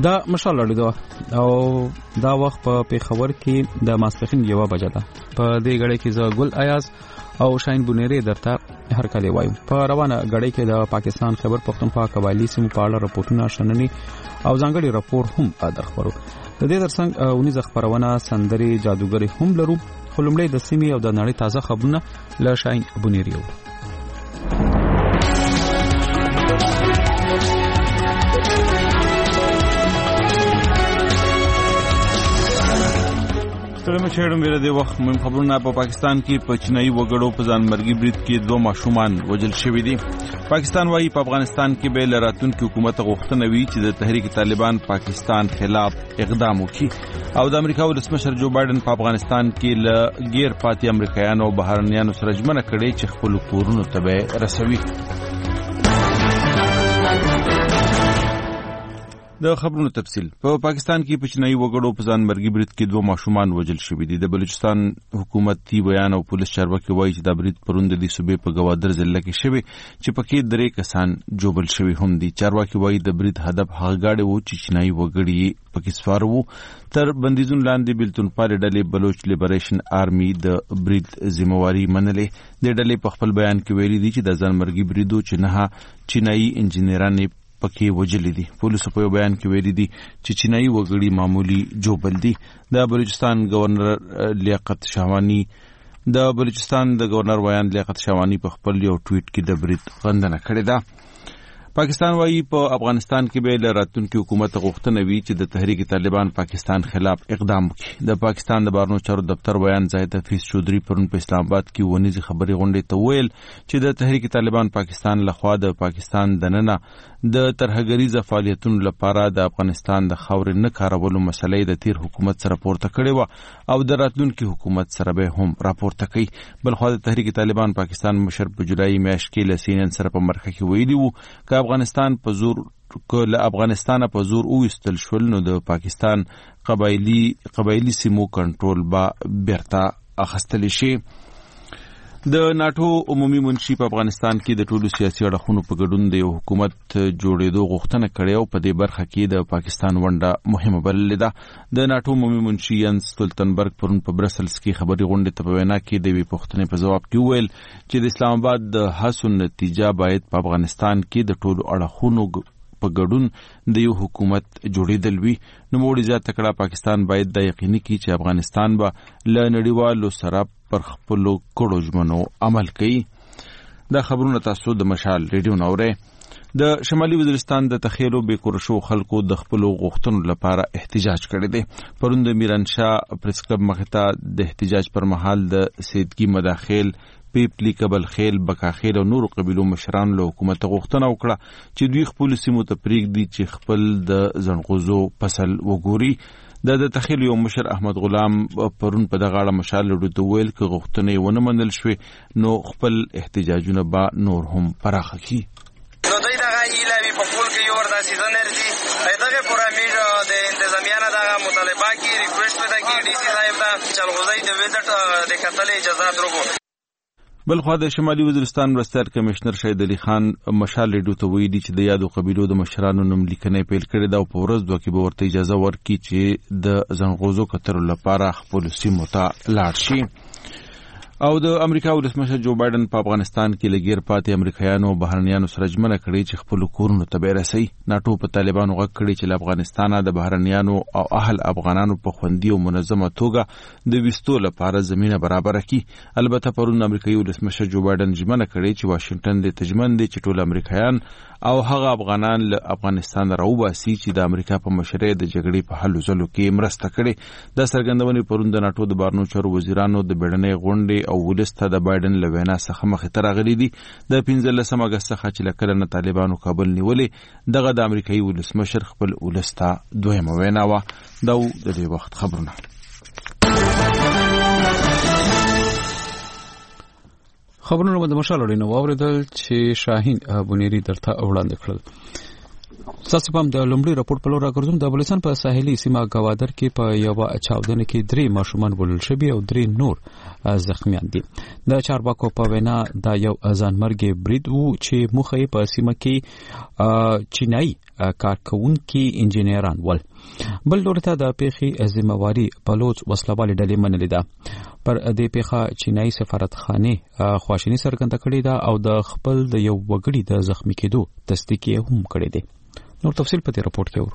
دا مشال لري او دا وخت په پیښور کې د ماسپخین 1 بجه ده. په دې غړې کې زه ګل ایاز او شاهین بونیری درته هر کله وایم. په روانه غړې کې د پاکستان خیبر پختونخوا قبایلی سیمو په اړه راپورټونه شننې او ځانګړي راپور هم درخبرو. د دې ترڅنګ اونیز خبرونه سندري جادوګری هم لرو. خو لومړی د سیمې او د نړۍ تازه خبرونه له شاهین بونیری و. سلام شهرم ویره د وخت مهم خبرونه. په پاکستان کې په چینایي وګړو په ځانمرګي برید کې 2 ماشومان وژل شوي دي. پاکستان وايي په افغانستان کې به له راتلونکي حکومت غوښتنه وي چې د تحریک طالبان پاکستان خلاف اقدام وکړي او د امریکا ولسمشر جو بایدن په افغانستان کې له غیر پاتې امریکایانو او بهرنیانو سره ژمنه کړې چې خپل کورونو ته رسوي. د خبرونو تفصیل. په پاکستان کې په چینایي وګړو په ځانمرګي برید کې 2 ماشومان وژل شوي دي. د بلوچستان حکومتي بیان او پولیس چارواکي وایي چې دا برید پرون د صوبې په ګوادر ضلع کې شوی چې پکې 3 کسان جوبل شوي هم دي. چارواکي وایي د برید هدف هغه گاډي وو چې چینایي وګړي پکې سوار وو. تر بندیزون لاندې بلتونپال ډلې بلوچ لیبریشن آرمي د برید ذمہواری منلې. د ډلې په خپل بیان کې ویلي دي چې د ځانمرګي بریدو چې نه چینایي انجنیران پکې وجلې دي. پولیسو په بیان کې ویلي دي چې چینایي وګړي معمولی جوبل دي. د بلوچستان گورنر لیاقت شاهوانی ویان لیاقت شاهوانی په خپل یو ټویټ کې د برید غندنه کړې ده. پاکستان وايي په افغانستان کې به له راتلونکي حکومت غوښتنه وي چې د تحریک طالبان پاکستان خلاف اقدام وکړي. د پاکستان د بهرنیو چارو دفتر بیان زاهد حفیظ چودھری پرون په اسلام آباد کې ونیزي خبري غونډې ته ویل چې د تحریک طالبان پاکستان لخوا د پاکستان دننه د ترهګریزه فعالیتونو لپاره د افغانستان د خاورې نه کارولو مسلې د تیر حکومت سره پورته کړې و او د راتلونکي حکومت سره به هم راپورته کوي. بلخو د تحریک طالبان پاکستان مشر په جولای میاشت کې له CNN سره په مرکه کې ویلي وو چې افغانستان په زور وستل شول نو د پاکستان قبایلی سیمو کنټرول به بیرته اخیستل شي. د ناتو عمومي منشي په افغانستان کې د ټولو سیاسي اړخونو په ګډون د یو حکومت جوړېدو غوښتنه کړې او په دې برخه کې د پاکستان ونډه مهمه بللې ده. د ناتو عمومي منشي ینس ستولتنبرګ پرون په برسلز کې خبري غونډې ته په وینا کې د وی پوښتنې په جواب کې ویل چې د اسلام آباد د هڅو نتیجه باید په افغانستان کې د ټولو اړخونو په ګډون د یو حکومت جوړېدل وي. نو موږ زیاته کړه پاکستان باید د یقیني کړي چې افغانستان به له نړیوالو سره پر خپل کړو ژمنو عمل کوي. دا خبرونه تاسو د مشال ریډیو نوري. د شمالي وزیرستان د تخیلو بیکورشو خلکو د خپل غوښتنو لپاره احتجاج کړی دی. پرون د میرانشاه پریس کلب مخته د احتجاج پر مهال د سیدګي مداخل پیپلی کبل خیل بکاخیل او نورو قبیلو مشران له حکومت غوښتنه وکړه چې دوی خپل سیمو ته پریږدي چې خپل د زنغوزو فصل وګوري. د تخیل یو مشر احمد غلام پرون په دغه اړه مشال لري ویل چې غوښتنې ونه منل شوې نو خپل احتجاجونه به نور هم پراخ کړي. نو دوی دغه ایلاوی په خپل کې یو ورته سیزن لري دغه پرامیر د انتظامیانه دغه مطالبه کې ریکوست وکړه کې ډي سي صاحب ته چلغوزي د وزټ د قتل اجازه درغو. بلخو د شمالي وزیرستان مرستیال کمشنر شهید علي خان مشال ریډیو ته ویلي چې د یادو قبیلو د مشرانو نوم لیکنې پیل کړې ده او په ورځ دوه کې به ورته اجازه ورکړي چې د زنغوزو کترو لپاره خپل سیمو ته لاړ شي. او د امریکا ولسمشر جو بایدن په افغانستان کې لګیر پاتې امریکایانو او بهرنیانو سره ژمنه کړې چې خپل کورونو ته رسي. ناتو په طالبانو غږ کړی چې له افغانستانه د بهرنیانو او اهل افغانانو په خوندي او منظمه توګه د وستو لپاره زمينه برابر کړي. البته پرون امریکایي ولسمشر جو بایدن ژمنه کړې چې واشنگټن د تجمن دي چې ټول امریکایان او هغه افغانان له افغانستان راوباسي چې د امریکا په مشرۍ د جګړې په حل وزلو کې مرسته کړې. د سرګندونې پرون د ناتو د بهرنیو چارو وزیرانو د بیړنۍ غونډې او ولسته د بایدن له وینا څخه مخې ته راغلي دي. د 15 اگست څخه چې لکه نه طالبانو کابل نیولې دغه د امریکایي ولسمشر خپل ولسته دویمه وینا و. دا د دې وخت خبرونه. خبرونه د مشال لري نو اوریدل چې شاهین بونیری درته وړاندې کړل. تاسو په د لومړي راپور په لور راګرځوم. د بلوچستان په ساحلي سیمه گوادر کې په یو چاودنه کې 3 ماشومان وژل شوي او 3 نور زخمیان دي. د چارواکو په وینا دا یو ځانمرګي برید وو چې مخې په سیمه کې چینایي کارکونکي انجینران ول. بل لورته د پیښې ذمہواری بلوچ وسلوالې ډلې منلې ده. پر دې پیښه چینایي سفارتخانه خواشینی څرګنده کړې ده او د خپل د یو وګړي د زخمی کېدو تصدیق هم کړی دی. نور تفصیل په دې راپور کې ورو.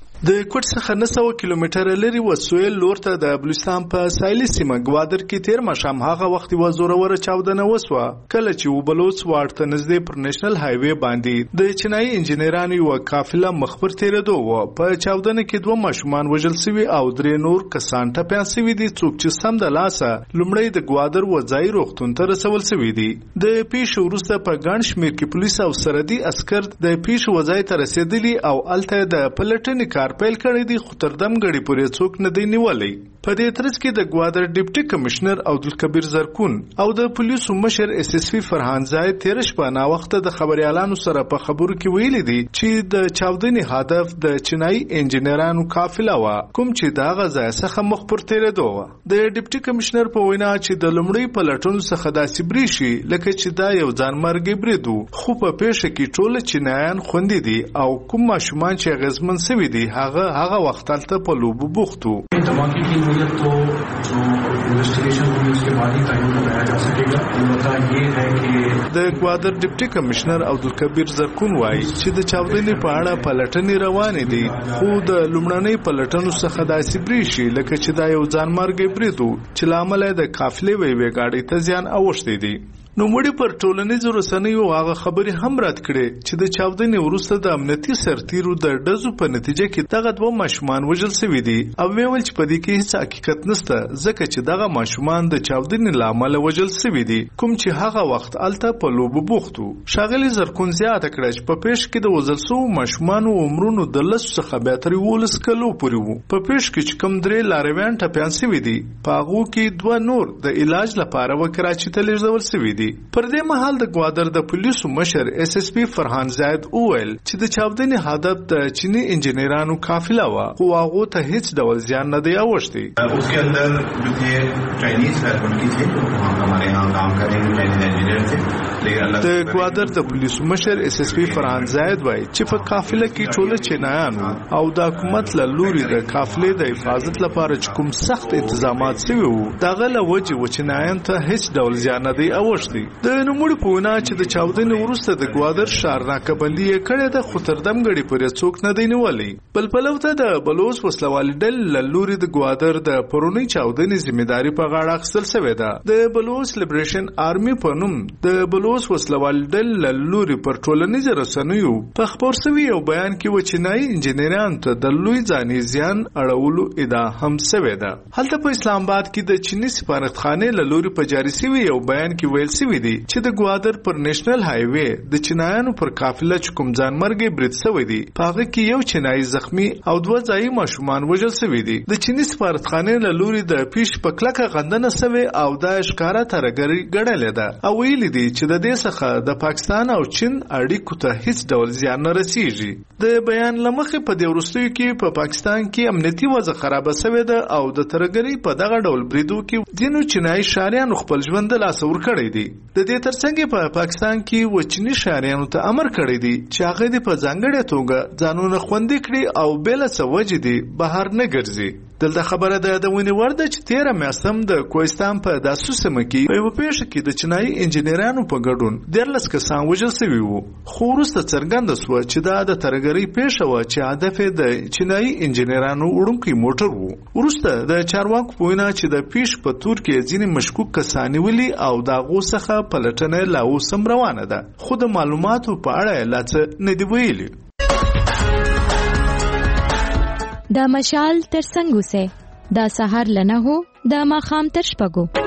د کوټ څخه 900 کیلومتره لري وسویل لورته د بلوچستان په ساحلي سیمه گوادر کې تیر مشام هغه وخت و زوروره چاودنه وسوه کله چې وبلوچ واړته نږدې پر نېشنل هایوي باندې د چینایي انجینرانو یو قافله مخبر تیرېدو و. په چاودنه کې 2 ماشومان وژل شوي او 3 نور کسان ټپيان شوي دي څوک چې سم د لاسه لومړی د گوادر وځای روغتون ته رسول شوي دي. د پیښې وروسته په ګڼ شمېر کې پولیس او سرحدي عسكر د پیښې وځای ته رسیدلي او الته د پلټنې کار پیل کړی دی خو تر دم غړي پورې څوک نه دی نیولای. په دې ترڅ کې د گوادر ډیپټي کمشنر عبدالکبیر زرکون او د پولیسو مشر اس اس پی فرحان زاید تیر شپه نا وخت د خبريالانو سره په خبرو کې ویلي دي چې د چاودنې هدف د چینایي انجینرانو قافله و کوم چې دا غځای څخه مخ پر تیرېدو و. د ډیپټي کمشنر په وینا چې د لومړی پلټونو څخه داسې بریشي لکه چې دا یو ځانمرګي برید وو خو په پیښه کې ټول چینایان خوندې دي او کوم ماشومان چې غزمن سوي دي هغه وخت تلته په لوبو بوختو. धमाके की वजह तो जो इन्वेस्टिगेशन होगी उसके बाद ही टाइम लगाया जा सकेगा. मुद्दा ये है कि د گوادر ډیپټي کمشنر عبدالکبیر زرکون وایي چې د چاودنې په اړه پلټنې روانې دي خو د لومړنۍ پلټنو څخه داسې بریشي لکه چې دا یو ځانمرګي برید و چې لامل د قافلې وی گاډي ته زیان اوښتي دي. نو مړي پر ټولنیزو رسنیو هغه خبري هم رد کړي چې د چاودنې وروسته د امنیتي سرتیرو د ډزو په نتیجه کې دغه 2 ماشومان وژل شوي دي او ویل چې په دې کې هیڅ حقیقت نشته ځکه چې دغه ماشومان د چاودنې لامل وژل شوي دي کوم چې هغه وخت الته په لوبو بوختو. شاغلي زرکون زیاته کړه چې په پیښ کې د وژل شوو ماشومانو عمرونو د 10 څخه به تر 12 کلو پورې وو. په پیښ کې چې کوم 3 لارویان ټپيان شوي دي په هغه کې 2 نور د علاج لپاره وکراچي ته لیږدول شوي دي. پر دې مهال د گوادر د پولیسو مشر اس اس پی فرحان زاید اویل چې د چاودنې هدف د چینی انجینرانو قافله و خو هغه ته هیڅ ډول زیان نه دی اوښتي. उसके अंदर जो थे चाइनीज फैकल्टी थे जो हमारे यहाँ काम कर रहे चाइनीज इंजीनियर थे. د گوادر د پولیسو مشر اس اس پی فرحان زاید وایي چې په قافله کې ټول چینایان او د حکومت له لوري د قافلې د حفاظت لپاره چې کوم سخت انتظامات شوي وو دغه له وجې و چینایان ته هیڅ ډول زیان نه دی اوښتي. د نوموړي په وینا چې د چاودنې وروسته د گوادر ښار ناکهبندي یې کړې ده خو تر دم غړي پورې څوک نه دی نیولی. بل پلوته د بلوچ وسلوالې ډلې له لوري د گوادر د پرونی چاودنې ذمہداري په غاړه اخیستل شوې ده. د بلوچ لیبریشن آرمي په نوم د بلوچ وسلوالې ډلې له لوري پر ټولنیزو رسنیو په خبر شوي یو بیان کې و چینایي انجینرانو ته د لوی ځاني زیان اړولو ادعا هم شوې ده. هلته په اسلام آباد کې د چینی سفارتخانه له لوري په جاري شوي یو بیان کې ویل شوي دي چې د گوادر پر نېشنل هایوي د چینایانو پر قافله چې کوم ځانمرګي برید شوی دی په هغه کې یو چینایي زخمی او 2 ځایي ماشومان وژل شوي دي. د چینی سفارتخانه له لوري د پیښ په کلکه غندنه شوی او د ښکارا ترګری ګڼلې ده او ویلي دي چې د دې څخه د پاکستان او چین اړیکو ته هیڅ ډول زیان نه رسیږي. د بیان لمخې په دې وروستیو کې په پاکستان کې امنیتي وضع خراب شوې ده او د ترګری په دغه ډول بریدو کې دینو چینایي شاریانو خپل ژوند له لاسه ورکړی دي. د دې ترڅنګ په پاکستان کې وچنی شاریانو ته امر کړی دی چې هغه د په ځانګړې توګه ځانونه خوندي کړي او بل څه وجې دي بهر نه ګرځي. دلته خبره ده د ونی ورده چې 13 میاشتم د کوهستان په داسو سیمه کې په یو پیښه کې د چینایي انجینرانو په ګډون 13 کسان وژل شوي وو خو وروسته څرګنده شوه چې دا د ترګرۍ پیښه وه چې هدف یې د چینایي انجینرانو وړونکی موټر وو. وروسته د چارواکو په وینا چې د پیښ په تور کې ځینې مشکوک کسان نیولي او د هغو څخه پلټنه لا اوس هم روانه ده خو د معلوماتو په اړه لا څه نه دي ویلي. دا مشال تر څنګه سه دا سحر لنه هو دا ماخام تر شپږو.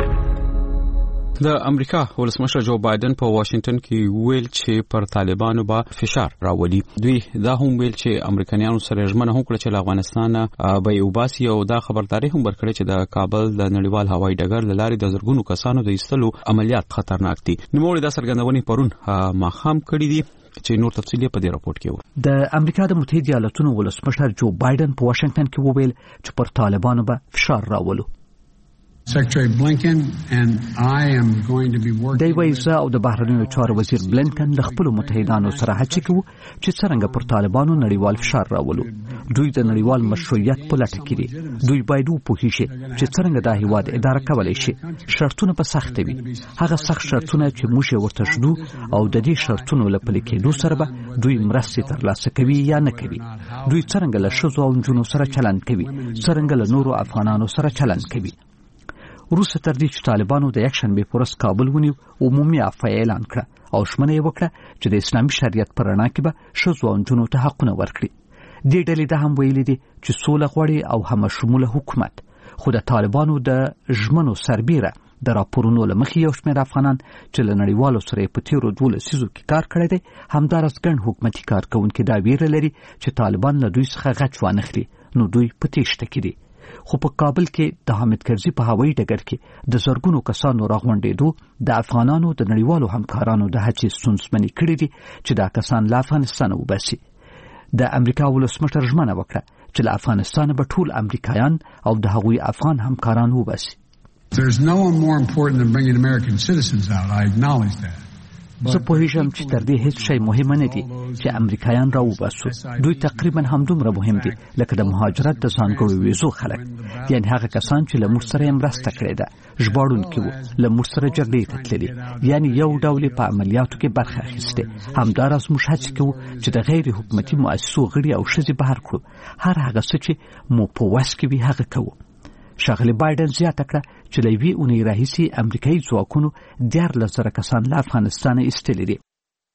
د امریکا ولسمشر جو بایدن په واشنگټن کې ویل چې پر طالبانو به فشار راولي. دوی دا هم ویل چې امریکایانو سره ژمنه هم کړې چې افغانستان به وباسي او دا خبرداري هم ورکړي چې د کابل د نړیوال هوایي ډګر له لارې د زرګونو کسانو د ایستلو عملیات خطرناک دي. نوموړي دا څرګندونې پرون ماخام کړې دي چې نور تفصیل په دې راپورټ کې و. د امریکا د متحده ایالاتونو ولسمشر جو بایدن په واشنگټن کې وویل چې پر طالبانو به فشار راولو. Secretary Blinken and I am going to be working. دی وایي او د بهرنیو چارو وزیر بلنکن د خپل متحدانو سره هڅه کوي چې څنګه پر طالبانو نړیوال فشار راولو. دوی د نړیوال مشروعیت په لټه کې دي. دوی باید وپوهیږي چې څنګه دا هیواد اداره کولای شي. شرطونه په سخت وي. هغه سخت شرطونه چې موږ ورته شدو او د دې شرطونو له پلي کېدو سره به دوی مرستې ترلاسه کوي یا نه کوي. دوی څنګه له ښځو او نجونو سره چلند کوي، څنګه له نورو افغانانو سره چلند کوي. وروسته تر دې چې طالبانو د یکشنبې په ورځ کابل ونیو، عمومي عفوه اعلان کړه او ژمنه یې وکړه چې د اسلامي شریعت په رڼا کې به ښځو او نجونو ته حقونه ورکړي. دې ډلې دا هم ویلي دي چې سوله غواړي او همشموله حکومت. خو د طالبانو د ژمنو سربیره د راپورونو له مخې یو شمېر افغانان چې له نړیوالو سره په تیرو 12 لسیزو کې کار کړی دی، همداراز ګڼ حکومتي کارکوونکي دا ویره لري چې طالبان له دوی څخه غچ وانخلي، نو دوی په تیښته کې دي. خو په کابل کې د حامد کرزي په هوایي ډګر کې د زرګونو کسانو راغونډېدو د افغانانو د نړیوالو همکارانو د هڅې ستونزمنې کړې دي چې دا کسان له افغانستانه وباسي. د امریکا ولسمشر ژمنه وکړه چې له افغانستانه به ټول امریکایان او د هغوی افغان همکاران وباسي. There's no one more important than bringing American citizens out. I acknowledge that. زه پوهیږم چې تر دې هیڅ شی مهم نه دي چې امریکایان راوباسو. دوی تقریبا همدومره مهم دي لکه د مهاجرت د ځانګړو ویزو خلک، یعنی هغه کسان چې له موږ سره یې مرسته کړې ده، ژباړونکي وو، له موږ سره جګړې ته تللي، یعنی یو ډول په عملیاتو کې برخه اخیستې. همداراز موږ هڅه کوو چې د غیر حکومتي مؤسسو غړي او ښځې بهر کړو. هر هغه څه چې مو په وس کې وي هغه کوو. ښاغلي بایدن زیاته کړه چې له یوې اونۍ راهیسې امریکایي ځواکونو 14,000 کسان له افغانستانه ایستلي دي.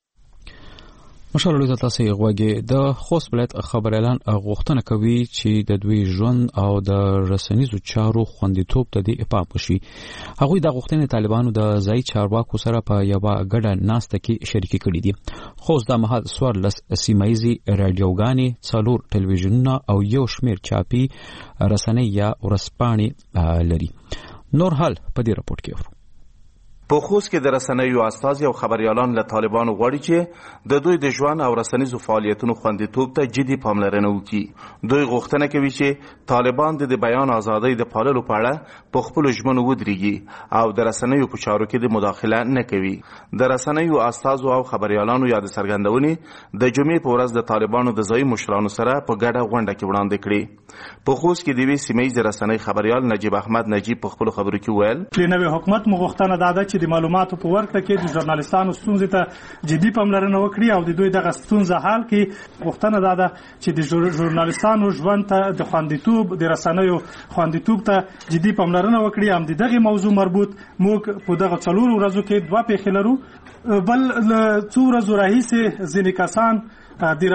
مشالو تاسو یې غوږی د خوست ولایت خبر اعلان غوښتنه کوي چې د دوی ژوند او د رسنیزو چارو خوندیتوب ته د اپام وشي. هغوی د غوښتنې طالبانو د ځای چارواکو سره په یو ګډه ناسته کې شریکي کړي دي. خوست د مهال 14 سیمایي رادیوګانې، 4 ټلویزیونونه او یو شمېر چاپي رسنۍ یا ورځپاڼې لري. نور حال په دې راپورټ کې اورو. په خوست کې د رسنیو استازي او خبريالان له طالبانو غواړي چې د دوی د ژوند او رسنیزو فعالیتونو خوندیتوب ته جدي پاملرنه وکړي. دوی غوښتنه کوي چې طالبان د بیان ازادۍ د پاللو په اړه په خپل ژمنو ودرېږي او د رسنیو په چارو کې د مداخله نه کوي. د رسنیو استازو او خبريالانو یاد څرګندونې د جمعې په ورځ د طالبانو د ځای مشرانو سره په ګډه غونډه کې وړاندې کړې. په خوست کې د وی سیمې رسنۍ خبريال نجیب احمد نجیب په خپل خبرو کې ویل چې نوې حکومت مو غوښتنه ده چې د معلوماتو په ورکړه کې د ژورنالیستانو ستونزې ته جدي پاملرنه وکړي او د دوی دغه ستونزه حل کړي. غوښتنه ده چې د ژورنالیستانو ژوند ته د خوندیتوب، د رسنیو خوندیتوب ته جدي پاملرنه وکړي. هم د دغه موضوع مربوط موږ په دغه 4 ورځو کې 2 پیښې لرو. بل څو ورځې راهیسې ځینې کسان د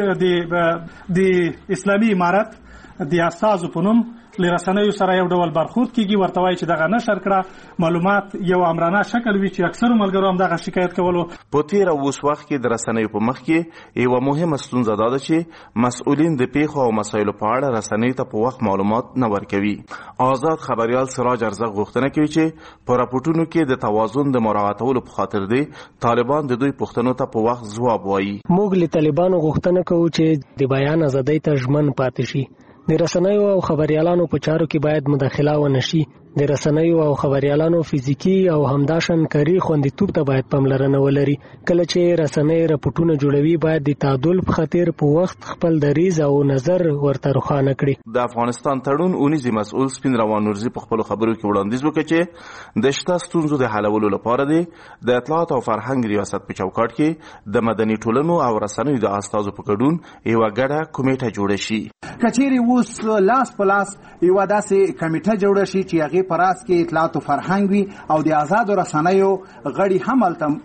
رسنیو د اسلامي امارت د استازو په نوم له رسنیو سره یو ډول برخورد کیږي، ورته وایي چې دغه نشر کړه معلومات یو امرانه شکل وي چې اکثر ملګرو هم دغه شکایت کولو. په تیر اوس وخت کې د رسنیو په مخ کې یو مهمه ستونزه ده چې مسؤلین د پیښو او مسایلو په اړه رسنیو ته په وخت معلومات نه ورکوي. آزاد خبريال سراج ارزق غوښتنه کوي چې په راپورټونو کې د توازن د مراعاتولو په خاطر دی طالبان د دوی پوښتنو ته په وخت ځواب وایي. موږ له طالبانو غوښتنه کوو چې د بیان ازادۍ ته ژمن پاتې شي. د رسنیو او خبريالانو په چارو کې باید مداخله ونشي. د رسنیو او خبريالانو فزیکی او همداشن کاری خوندیتوب ته باید پاملرنه ولري. کله چې رسنۍ راپورټونه جوړوي باید د تعادل په خاطر په وخت خپل دریځ او نظر ورته روښانه کړي. د افغانستان تړون اونیزي مسؤل سپین روان نورزي په خپل خبرو کې وړاندیز وکړ چې د شته ستونزو د حلولو لپاره د اطلاعات او فرهنګ ریاست په چوکاټ کې د مدني ټولنو او رسنیو د استازو په ګډون یو ګډه کمیټه جوړه شي. کچېری اوس لاس په لاس یو داسې کمیټه جوړه شي چې هغه پراس کې اطلاعات او فرهنګ وي او د آزاد رسنیو غړي هم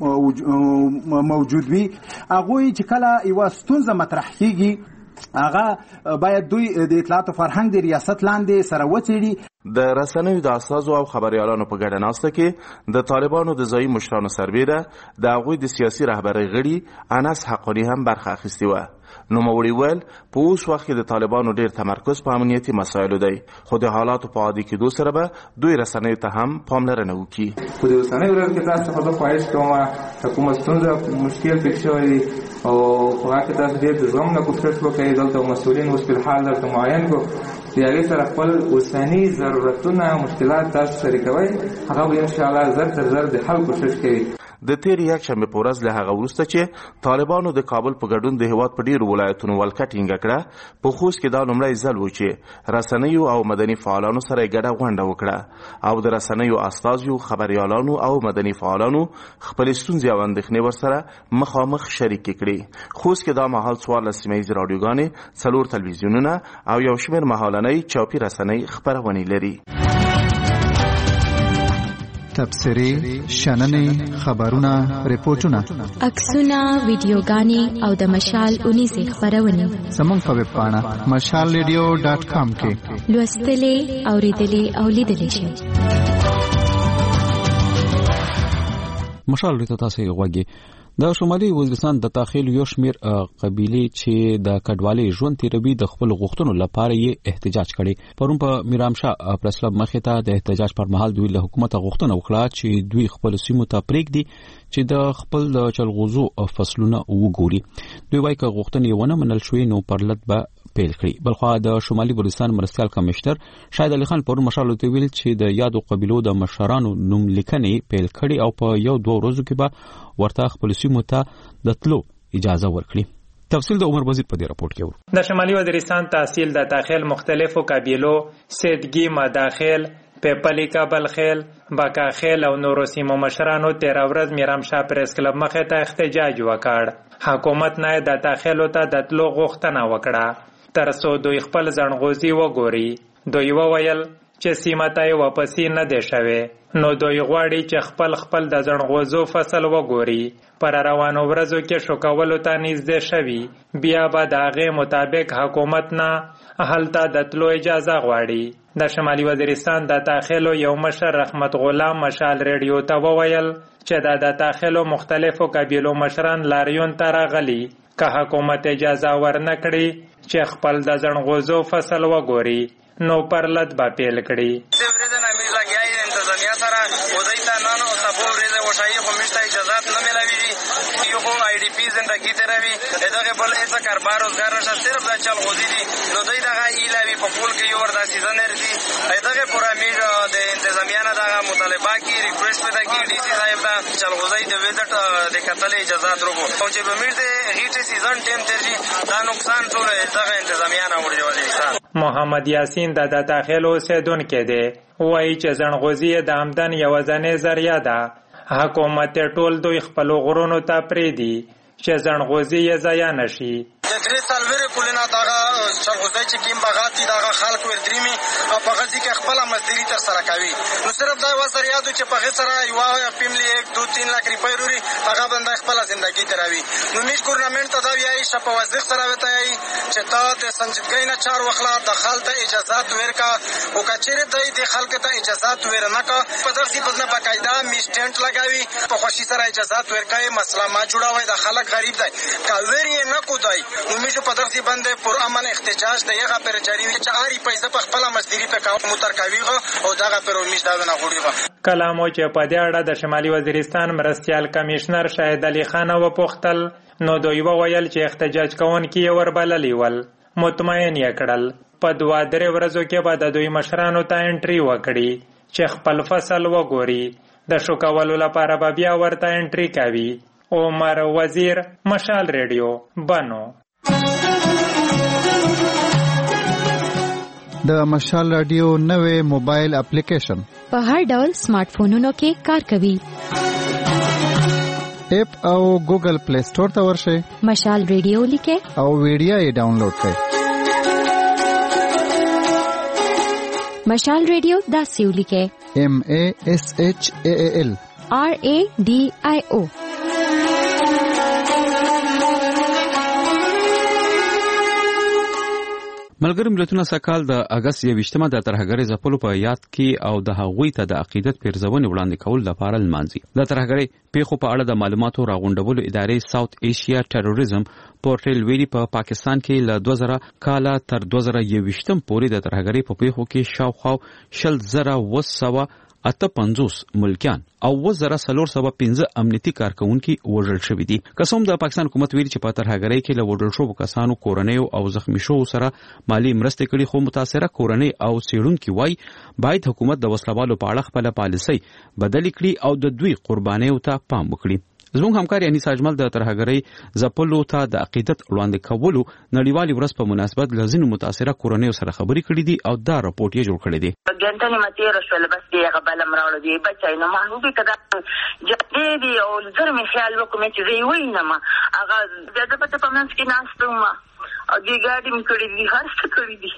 الته موجود وي. هغه چې کله یو ستونزه مطرح کیږي هغه باید دوی د اطلاعات او فرهنګ د ریاست لاندې سره وڅېړي. د رسنیو د استازو او خبريالانو په ګډه ناسته کې د طالبانو د ځای مشرانو سربیره د هغوی د سیاسي رهبرۍ غړي انس حقانی هم برخه اخیستې وه. نوموړي ویل په اوس وخت کې د طالبانو ډېر تمرکز په امنیتي مسایلو دی، خو د حالاتو په عادي کېدو سره به دوی رسنیو ته هم پاملرنه وکړي. خو د اوسنۍ ورځ کې تاسو ته خواهش کوم چې کومه ستونزه مشکل پېښ شوی او هغه تاسو دې د زغم نه کوشش وکړئ. دلته مسؤلین اوس په حال درته معین کو چې هغه سره خپل اوسنی ضرورتونه مشکلات تاسو شریکوي، هغه به ان شاء الله زر تر زر د حل کوشش کوي. د تیر یک شنبه په ورځ له هغه وروسته چې طالبانو د کابل په ګډون د هیواد په ډیرو ولایتونو ولکه ټینګه کړه، په خوست کې دا لومړی ځل و چې رسنیو او مدني فعالانو سره ګډه غونډه وکړه او د رسنیو استازیو، خبريالانو او مدني فعالانو خپل ستونزې او اندېښنې ورسره مخامخ شریک کړي. خوست کې دا مهال 14 سیمه ییزې راډیوګانې، 4 تلویزیونونه او یو شمېر مهالنۍ چاپي رسنۍ خپرونې لري. تبصرې، شننې، خبرونه، ریپورتونه، عکسونه، ویډیوګانې او د مشال 19 خبرونه زموږ په ویب پاڼه mashalradio.com کې لوستلې، اوریدلې او لیدلې شئ. مشال ریته تاسو غوږی د شمالي وزیرستان د تاخیل یو شمیر قبیلې چې د کډوالۍ ژوند تیروي د خپل غوښتنو لپاره یې احتجاج کړي. پرون په میرامشاه پریس کلب مخې ته د احتجاج پر مهال دوی له حکومت غوښتنه وکړه چې دوی خپل سیمو ته پریږدي چې د خپل چلغوزو فصلونه وګوري. دوی وايي چې غوښتنې ونه منل شوې نو پرلط به پیل کړي. بلخو د شمالي وزیرستان مرستيال کمشنر شاهد علي خان پرون مشال ته ویل چې د یادو قبیلو د مشرانو نوم لیکنې پیل کړي او په یو دوه ورځو کې به ورته خپل سیمو ته د تلو اجازه ورکړي. تفصیل د عمر وزیر په دې راپورټ کې و. د شمالي وزیرستان تحصیل د داخل مختلفو قبیلو سیدګي مداخل، پیپلیکا بلخیل، باکاخیل او نورو سیمو مشرانو 13 ورځ میرامشاه پریس کلب مخې ته احتجاج وکړ. حکومت نه د داخلو ته د تلو غوښتنه وکړه ترڅو دوی خپل ځنغوزي وګوري. دوی وویل چې سیمه ته واپسی نه دی شوی، نو دوی غواړي چې خپل د ځنغوزو فصل وګوري. پر روانو ورځو کې شوکولو ته نږدې شوي، بیا به د هغې مطابق حکومت نه هلته د تلو اجازه غواړي. د شمالي وزیرستان د داخلو یو مشر رحمت غلام مشال ریډیو ته وویل چې د داخلو مختلفو قبیلو مشران لاریون ته راغلي، که حکومت اجازه ورنکړي چې خپل د ځنغوزو فصل وګوري نو پرلط به پیل کړي. زندگی تیروي دغه بل هیڅ کاربار روزګار نشته، صرف د چل غوزي دي. نو دوی دغه ایلاوي په پول کې یو وردا سیزن ورتي دغه پورا میډ د انتظامیه نه دغه مطالبه کی ریکوست پتا کی ډي سي صاحب دا چل غوزي د وزټ د قتل اجازه درغو او چې په میډ د هیټ سیزن ټیم ترجی دا نقصان ټول دغه انتظامیه نه ورجو دي. محمد یاسین د داخل اوسیدونکو دی، وایي چې ځنغوزي د آمدن یو ځنې ذریعہ ده. حکومت ټول دوی خپل غرونو ته پریدي چې ځنغوزي یې ضایع نشي. د درې سالوره کولنا دغه چلغوزي چې کیم بغاتی دغه خلک ورډریمي او په غزي کې خپل مزدوري تر سره کوي. نو صرف دا وسر یادو چې په غي سره یو فیملی 1-2-3 لک روپۍ لري، هغه باندې خپل ژوندۍ تراوي. نو میټ ګورنمنت ته دا ویایي چې په وزیر سره وته یي چې تا د سنجیدګۍ نه چار وخلا د خالته اجازه ورکا او کچېره د خلک ته اجازه ورنکا په درسي بزنه باقاعده میسټنټ لګاوي، په خوشي سره اجازه ورکای. مسله ما جوړوي، د خلک غریب دی کاوری نه کودای. نو میشو په درسي باندې پر امن احتجاج د یغه پر جاری وي چې اړي پیسې په خپل مزدوري په کاو موتر کويغه او دغه پر میش دا نه غوړيغه. کلامو چې په دې اړه د شمالي وزیرستان مرستيال کمشنر شاهد علي خان وپوښتل، نو دوی وویل چې احتجاج کوونکي وربللی ول، مطمئن یې کړل په 2-3 ورځو کې به د دوی مشرانو ته انټري وکړي چې خپل فصل وګوري. د شوکولو لپاره به بیا ورته انټري کوي. عمر وزیر، مشال ریډیو، بنو. د مشال رادیو نوې موبایل اپلیکیشن په هر ډول سمارټ فونونو کې کار کوي. اپ او ګوګل پلی سٹور ته ورشئ، مشال ریډیو لیکه او ویډیو یې ډاونلوډ کړئ. مشال ریډیو دا سیو لیکه MASHAAL RADIO. ملګری ملتونه سکهال د اگست 21مه د ترهګرۍ ځپلو په یاد کې او د هغوی ته د عقیدت پیرزونې وړاندې کول لپاره لمانځي. د ترهګرۍ پیښو په اړه د معلوماتو راغونډولو ادارې ساوث ایشیا ټیرریزم پورټل ویلي په پاکستان کې له 2000 کاله تر 2021 پورې د ترهګرۍ په پیښو کې شاوخوا 20,900 58 ملکیان او 1415 امنیتي کارکونکي وژل شوي دي. قسم د پاکستان حکومت ویلي چې په ترهګرۍ کې له وژل شوو کسانو کورنۍ او زخمی شوو سره مالی مرستې کړي، خو متاثره کورنۍ او څېړونکي وایي باید حکومت د وسلوالو په اړه خپله پالیسۍ بدلې کړي او د دوی قربانیو ته پام وکړي. زموږ همکار انیس اجمل د ترهګرۍ ځپلو ته د عقیدت وړاندې کولو نړیوالې ورځ په مناسبت له ځینو متاثره کورنیو سره خبرې کړې دي او دا راپورټ یې جوړ کړی دی. ګنټه نیمه تېره شوله، بس دې هغه بله م راوړه، دې بچی نه محبوبې که دا جګړې دي او زر مې خیال وکړم چې زه یې ووینم، هغه د ده په منځ کې ناست وم او دې ګاډې مې کړي دي، هر څه کړي دي.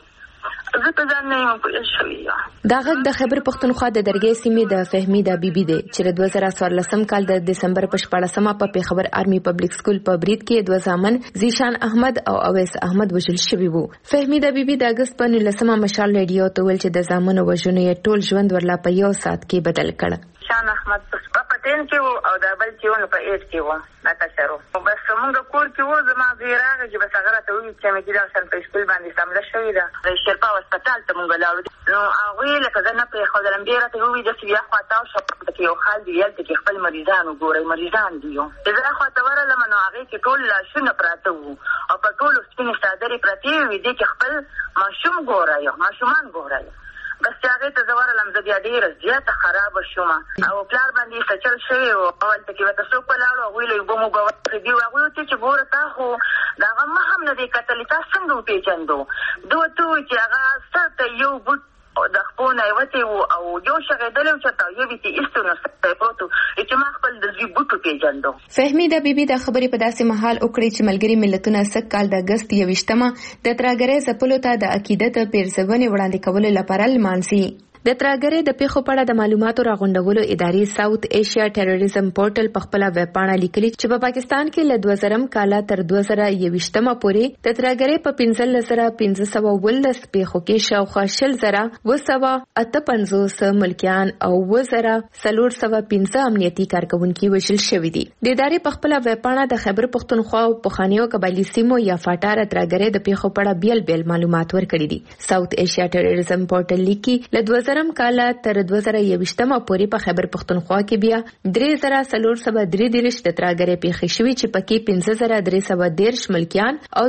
دا غږ د خیبر پښتونخوا د درګۍ سیمې د فهمیده بیبي دی چې د 2014 کال د دسمبر په 14مه په پیښور آرمي پبلک سکول په برید کې دوه زامن زیشان احمد او اویس احمد وژل شوي وو. فهمیده بیبي د اگست په 19مه مشال ریډیو ته ویل چې د زامنو وژنو یې ټول ژوند ورلا په یو ساعت کې بدل کړ. شان احمد په ټین کې وو او د بل چې ونه په 8 کې وو، دا کشرو بس موږ کور کې وو. زما زوی راغی چې بس هغه راته وویل چې مې دا شان په سکول باندې حمله شوې ده، د شرپا هسپتال ته موږ لاړو. نو هغوی لکه زه نه پرېښودلم، بیا راته وویل داسې بیا خواته او شا کې یو خال دی، هلته کې خپل مریضان وګورئ، مریضان دي یو. چې زه خواته ورغلم نو هغې کې ټول لاشونه پراته وو او په ټولو سپینې څادرې پرتې وې، دې کې خپل ماشوم ګورئ، ماشومان ګورئ. بس چې هغې ته زه ورغلم، زه بیا ډېره زیاته خرابه شوم او پلار باندې یې سچل شوی و. هلته کې ورته څوک ولاړو، هغوی له اوبه موبه ورکړې دي. هغوی ورته چې ګوره تا خو د هغه مخ هم نه دی کتلی، تا څنګه وپېژندو؟ ده ورته وویل چې هغه سر ته یو بوټ د خپو نه وتی وو او یو شغېدلی و چېرته او یو یې ترې ایستو نو سر ته یې پروت و چې ما خپل د زوی بوټ وپېژندو. فهمیده بیبي دا خبرې په داسې مهال وکړې چې ملګري ملتونه سږ کال د اګست 21مه د ترهګرۍ ځپلو ته د عقیدت پیرزونې وړاندې کولو لپاره لمانځي. د ترهګرۍ د پیښو په اړه د معلوماتو راغونډولو ادارې ساوث ایشیا ټیرریزم پورټل په خپله ویب پاڼه لیکلي چې په پاکستان کې له 2000 کاله تر 2021مه پورې د ترهګرۍ په 15519 پیښو کې شاوخوا 20258 ملکیان او 2415 امنیتي کارکونکي وژل شوي دي. د ادارې په خپله ویب پاڼه د خیبر پښتونخوا او پخوانیو قبایلي سیمو یا فاټاره ترهګرۍ د پیښو په اړه بیل بیل معلومات ورکړي دي. ساوث ایشیا ټیرریزم پورټل لیکي له 2000 کاله تر 2021مه پورې په خیبر پښتونخوا کې بیا 3433 د ترهګرۍ پیښې شوي چې پکې 15313 ملکیان او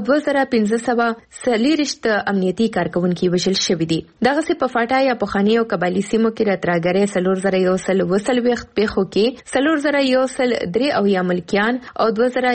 2540 امنیتي کارکونکي وژل شوي دي. دغسې په فاټا یا پخوانیو قبایلي سیمو کې د ترهګرۍ 4140 پیښو کې 4103 ملکیان او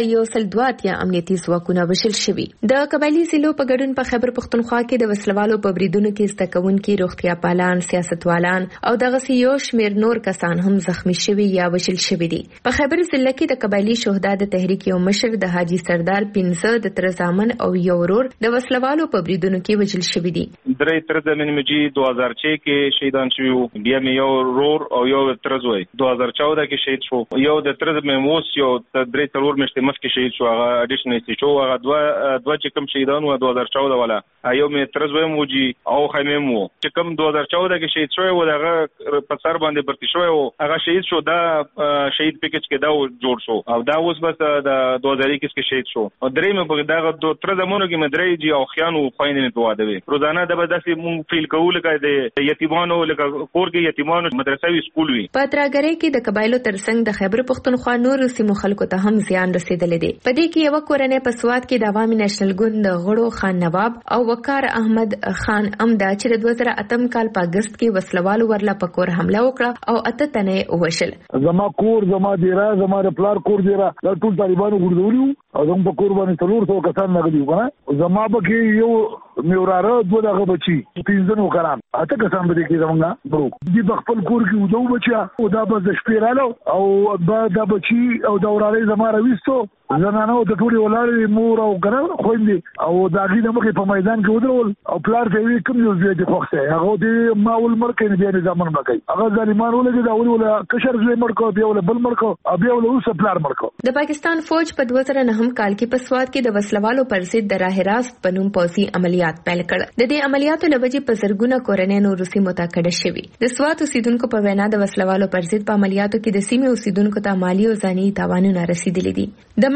2102 امنیتي ځواکونه وژل شوي. د قبایلي ضلعو په ګډون په خیبر پښتونخوا کې د وسلوالو په بریدونو کې زده کوونکي، روغتیا پالان، سیاستوالان او دغسې یو شمېر نور کسان هم زخمی شوي یا وژل شوي دي. په خیبر ضلع کې د قبایلي شهدا د تحریک یو مشر د حاجي سردار 15 د تر زامن او یو ورور د وسلوالو په بریدونو کې وژل شوي دي. درې تر زمین مجي 2006 کې شهیدان شوي، بیا مې یو ورور او یو تر زوی 2014 کې شهید شو، یو د تر مې موس یو درې تلور مشته مخکې شهید شو، هغه اډیشنل شو، هغه دوه چې کوم شهیدان و 2014 ولا یو مې تر زوی موجي او خیمه مو چې کوم 2014 کې شهید شوی و، هغه په سر باندې برتی شوی و، هغه شهید شو. دا شهید پیکج کې دا جوړ شو او دا اوس بس د 2021 کې شهید شو. او درې مې په دغه تر زمونو کې مدري جی او خیانو خويندې په واده وي. روزانه د بداسي مونږ فیل کوو لکه د یتیمانو لکه کور کې یتیمانو مدرسې وی سکول وي. په ترهګرۍ کې د قبایلو ترڅنګ د خیبر پښتونخوا نورو سیمو خلکو ته هم زیان رسیدلی دی. په دې کې یو کورنۍ په سواد کې د عوامي نېشنل ګوند د غړو خان نواب او وقار احمد خان امدا چې د 2008 کال په اگست کې وسلوالو ورلا په کور حمله وکړه او اته تنه وشل. زما کور، زما دیره، زما پلار کور دیره دا ټول طالبانو ګرځولي او زما په کور باندې 300 کسان نغدي وکړه. زما به کې یو میوراره دوه دغه بچي 15 وکړم، اته کسان به کې زمونږه برو دي په خپل کور کې ودو بچا او دا به شپېرالو او دا بچي او دا وراره زما راويستو زنانو د ټولي ولاري مور او ګره خويندې او داګي د مخې په میدان کې ودرول او پلار ته وی کوم یو ځای کې خوښه هغه دې ماول مرکې نه دی ځامن مکای هغه ظالمان ولګي دا ولا کشر زوی مرکو بیا ول بل مرکو بیا ول اوس پلار مرکو. د پاکستان فوج په 2009 کال کې په سواد کې د وسلوالو پر ضد د راه راست پنوم پوځي عملیات پیل کړ. د دې عملیاتو لوجې په زرګونه کورنۍ نو روسي متکړه شوي. د سواد اوسیدونکو په وینا د وسلوالو پر ضد په عملیاتو کې د سیمې اوسیدونکو ته مالی او ځاني تاوانونه رسیدلي دي. د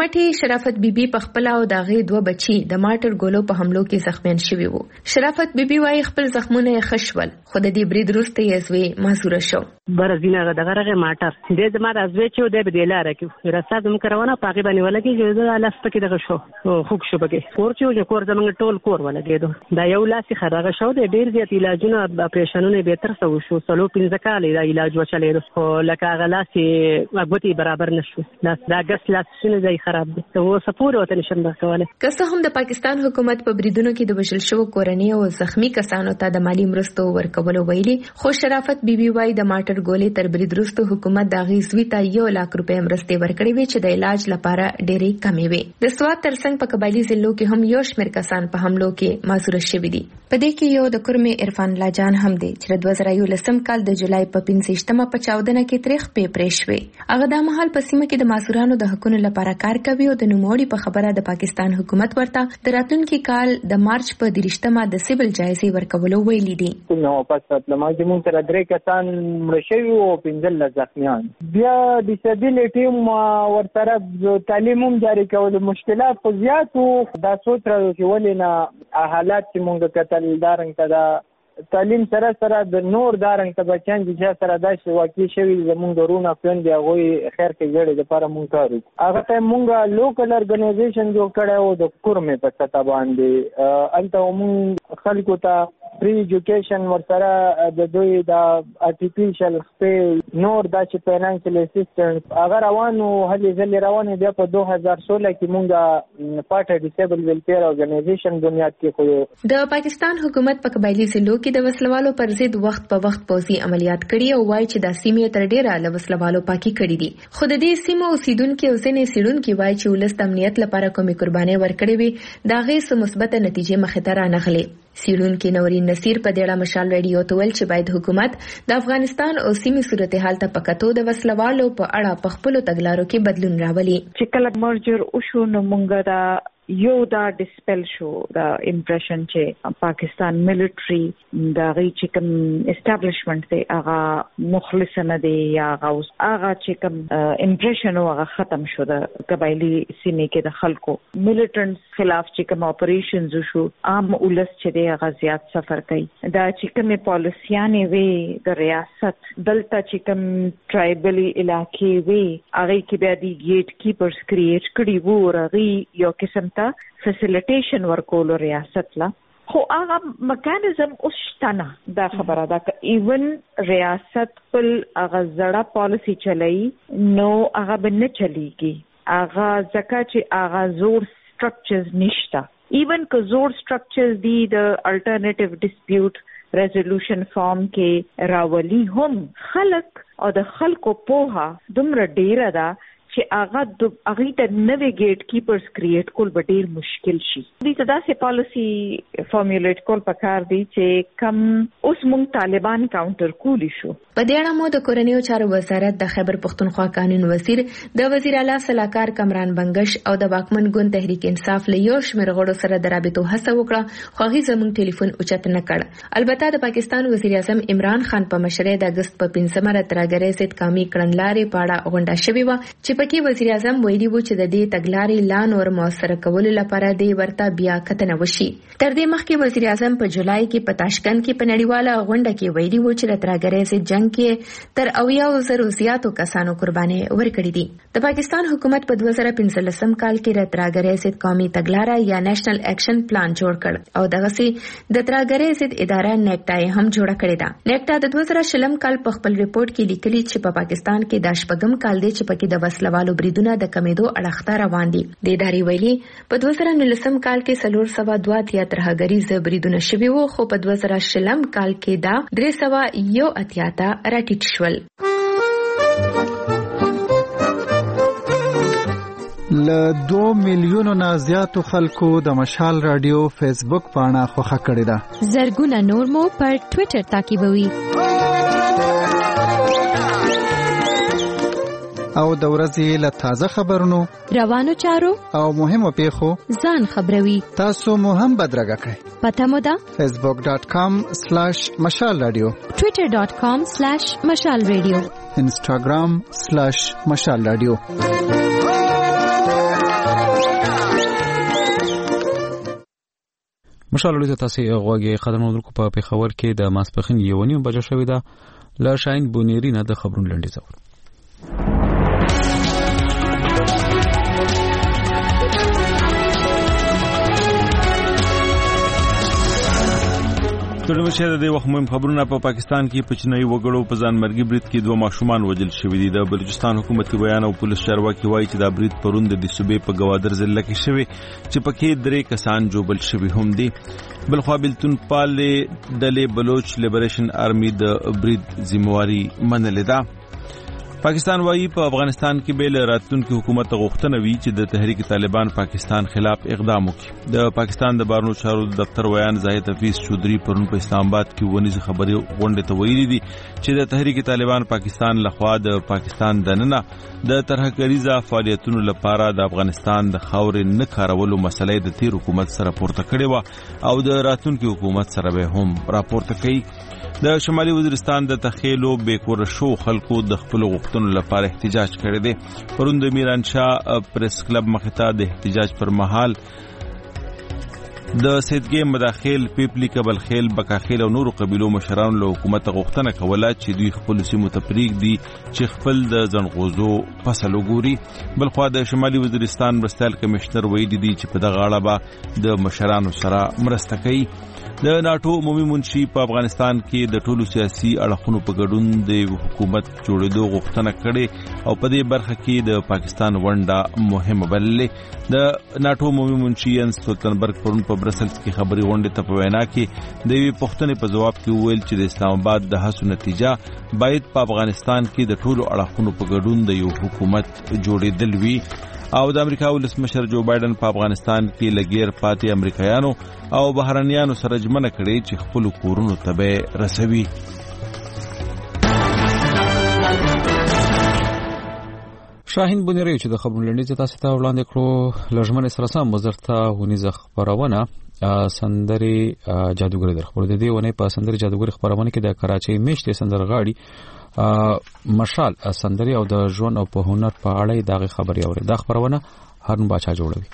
مټي شرافت بیبي په خپل او داغه دوه بچي د ماټر ګولو په حملو کې زخمیان شوي وو. شرافت بیبي وايي خپل زخمونه خشول خو د دې برید وروسته یې زوی معذور شو. برزینه دغه ماټر دې د مار ازوي چې د بدیلار کې رساد مکرونه پاګې باندې ولګي چې د لاس پکې دغه شو خوب شو پکې کور چې کور زمونږ ټول کور ولګېدو. دا یو لاس خرغه شو د ډیر زیات علاجونه اپریشنونه به تر څو شو سلو 15 کال دا علاج وچلېدو خو لکه غلاسي اګوتی برابر نشو. دا ګس لاس شنه ځای خراب دي ته و سپور وته نشم درکواله. که څه هم د پاکستان حکومت په بریدونو کې د وشل شو کورنۍ او زخمی کسانو ته د مالی مرستو ورکولو ویلي خو شرافت بیبي وايي د ماټر ګولې تر برید وروسته حکومت د غیزوی ته 1 لک روپۍ مرستې ورکړې وي چې د علاج لپاره ډېرې کمې وي. د سواد ترڅنګ په قبایلی ضلعو کې هم یو شمېر کسان په حملو کې معذور شوي دي. په دې کې یو د کرمې عرفان الله جان هم دی چې د 2011 کال د جولای په 15مه په چاودنه کې تاریخ پرې شوی. هغه د مهال په سیمه کې د معذورانو د حقوقو لپاره کار کوي او د نوموړي په خبره د پاکستان حکومت ورته د راتلونکي کال د مارچ په 30مه د سیول جایزې ورکولو ویلي دي. نو پس د ماجمون تر درې کسان مړ شوي او 15 زخمیان. بیا ډیسابیلیټي ورسره تعلیم هم جاری کول مشکلات خو زیاتو. دا سوچ راځي چې ولې نه حالات چې مونږ کتل دارنګ ته دا تعلیم سره د نور دارنګ ته بچان چې سره داسې واقع شوي زمونږ درونه خويندې هغوی خیر کې ګړې لپاره مونږ کار وکړو. هغه ته مونږ لوکل ارګنایزیشن جوړ کړی و د کورمې په سطح باندې. هلته مونږ خلکو ته فری ایجوکیشن ورسره د دوی د آرټیفیشل سپیس نور دا چې فاینانشل اسسټنس هغه روانو هلې ځلې روانې. بیا په 2016 کې مونږ پاټه ډیسیبل ویلفیر ارګنایزیشن بنیاد کېښودو. د پاکستان حکومت په قبایلی ضلعو کې د وسلوالو پر ضد وخت په وخت پوځي عملیات کړي او وایي چې د سیمې تر ډیره له وسلوالو پاکي کړي دي. خو د دې سیمو اوسیدونکو او ځینې سیډونکو وایي چې ولست امنیت لپاره کومې قربانۍ ورکړې وي دا غي سم مثبت نتیجې مخې ته رانغلي. سیډونکو نورین نصیر په دېړه مشال رادیو ته ویل چې باید حکومت د افغانستان او سیمې صورتحال ته پکاتو د وسلوالو په اړه په خپل تګلارو کې بدلون راولي. چې کله مرجر وشو نو مونږ دا یو دا ډیسپل شو دا امپریشن چې پاکستان ملټری دا غي چې کوم اسټابلیشمنت دی هغه مخلص نه دی یا هغه چې کوم امپریشن هغه ختم شو د قبایلی سیمې کې د خلکو ملیټنټس خلاف چې کوم اپریشنز شو عام ولس چې دی هغه زیات سفر کوي. دا چې کوم پالیسیانې وي د ریاست دلته چې کوم ټرایبلی علاقې وي هغه کې بیا دی گیټ کیپرز کریټ کړي وو رغي یو قسم فیسیلیټیشن ورکولو ریاست لا خو هغه میکانیزم اوس شته. دا خبره ده ایون ریاست پر هغه زړه پالیسی چلای نو هغه به نه چلیږي. هغه ځکه چې هغه زور سټرکچرز نشته. ایون که زور سټرکچرز دی د الټرنیټیو ډیسپیوټ ریزولوشن فارم کې راولي هم خلک او د خلکو پوها دومره ډیره ده چې هغه ته نوې گیټ کیپرز کریټ کول به ډیر مشکل شي. دې ته داسې پالیسی فارمولیټ کول پکار دی چې کم اوس مونږ طالبان کاونټر کولی شو. په دې اړه مو د کورنیو چارو وزارت د خیبر پختونخوا قانون وزیر د وزیر اعلی صلاحکار کمران بنگش او د واکمن ګوند تحریک انصاف له یو شمېر غړو سره د رابطو هڅه وکړه خو هغه زموږ ټلیفون اوچت نه کړ. البته د پاکستان وزیر اعظم عمران خان په مشرۍ د اگست په 15مه ترګرې ضد قومي کړنلارې پاړه غونډه شوې و چې پکې وزیر اعظم ویلي وو چې د دې تګلارې لا نور موثر کولو لپاره د ورته بیا کتنه وشي. تر دې مخکې وزیر اعظم په جولای کې په تاشکند کې په نړیواله غونډه کې ویلي وو چې د ترګرې ضد جنگ کې تر 80,000 زیاتو کسانو قرباني ورکړي دي. د پاکستان حکومت په 2015 کال کې د ترګرې ضد قومي تګلارې یا نېشنل اکشن پلان جوړ کړ او دغه سي د ترګرې ضد اداره نیکټا هم جوړه کړې ده. نیکټا د 2020 کال په خپل ریپورت کې لیکلي چې په پاکستان کې د شپږم کال دی چې پکې د وسلوالو بریدونه د کمیدو اړخته روان دي. د ادارې ویلي په 2019 کال کې 402 ترهګریز بریدونه شوي وو خو په 2020 کال کې دا 301 راټیټ شول. ل 2 میلیونو نه زیاتو خلکو د مشال رادیو فیسبوک پاڼه خوښه کړې ده. زرګونه نور مو پر ټوئیټر تعقیبوي. او د ورځې له تازه خبرونو روانو چارو او مهمو پیښو ځان خبروي. تاسو مو هم بدرګه کړئ. پته مو ده facebook.com/مشال رادیو، twitter.com/مشال رادیو، instagram/مشال رادیو. مشال لوی تاسو غوږی خدمت ورکو په پیښور کې د ماسپخین 1:30 بجې شوې ده لا شاین بونیری نه د خبرونو لنډیز اور ترنو شه د وخت مهم خبرونه په پاکستان کې پچنۍ وګړو په ځانمرګي برید کې 2 ماشومان وژل شوي دي. د بلوچستان حکومتي بیان او پولیس چارواکي وایي چې دا برید پروند د صوبې په گوادر ضلع کې شوی چې پکې 3 کسان جوړل شوي هم دي. بلخوا بلتون پال ډلې بلوچ لیبریشن آرمي د برید ذمہواری منلې ده. پاکستان وایي په افغانستان کې به راتلونکي حکومت غوښتنه وی چې د تحریک طالبان پاکستان خلاف اقدام وکړي. د پاکستان د بارنو چارو دفتر ویان زاهد حفیظ چودري پرون په اسلام آباد کې ونیز خبري غونډه ته ویلي دي چې د تحریک طالبان پاکستان لخوا د پاکستان دننه د ترهګریزه فعالیتونو لپاره د افغانستان د خاورې نه کارولو مسلې د تیر حکومت سره پورته کړې و او د راتلونکي حکومت سره به هم راپورته کوي. د شمالي وزیرستان د تخیلو بیکور شو خلکو د خپل غوښتنو لپاره احتجاج کړی دی. پرون د میران شاه پریس کلب مخته د احتجاج پر مهال د سیدګي مداخل پیپلی کبل خیل بکاخیل او نورو قبیلو مشرانو له حکومت غوښتنه کوله چې دوی خپل سیمو تفریق دي چې خپل د زنغوزو فصل وګوري. بلخوا د شمالي وزیرستان مرستیال کمشنر ویلي دي چې په دغه اړه به د مشرانو سره مرسته کوي. د ناتو عمومي منشي په افغانستان کې د ټولو سیاسي اړخونو په ګډون د حکومت جوړېدو غوښتنه کړې او په دې برخه کې د پاکستان ونډه مهمه بللې. د ناتو عمومي منشي یانس سولتنبرګ پرون په برسلز کې خبري غونډه ته په وینا کې د یوې پوښتنې په جواب کې وویل چې د اسلام آباد د هڅو نتیجه باید په افغانستان کې د ټولو اړخونو په ګډون د یو حکومت جوړېدل وي او د امریکا ولسمشر جو بایدن په افغانستان کې لګیر پاتې امریکایانو او بهرنیانو سره ژمنه کړې چې خپل کورونو ته به رسوي. شاهین بونیری چې د خبرونو لنډیز تاسو ته وړاندې کړو لژمن سره سم وزارت ونیز خبرونه سندري جادوګر در خبر دي ونه په سندري جادوګر خبرونه کې د کراچۍ میشته سندرغاړي مشال سندري او د ژوند او په هنر په اړه دغه خبري اوري. دا خبرونه هارون باچا جوړوي.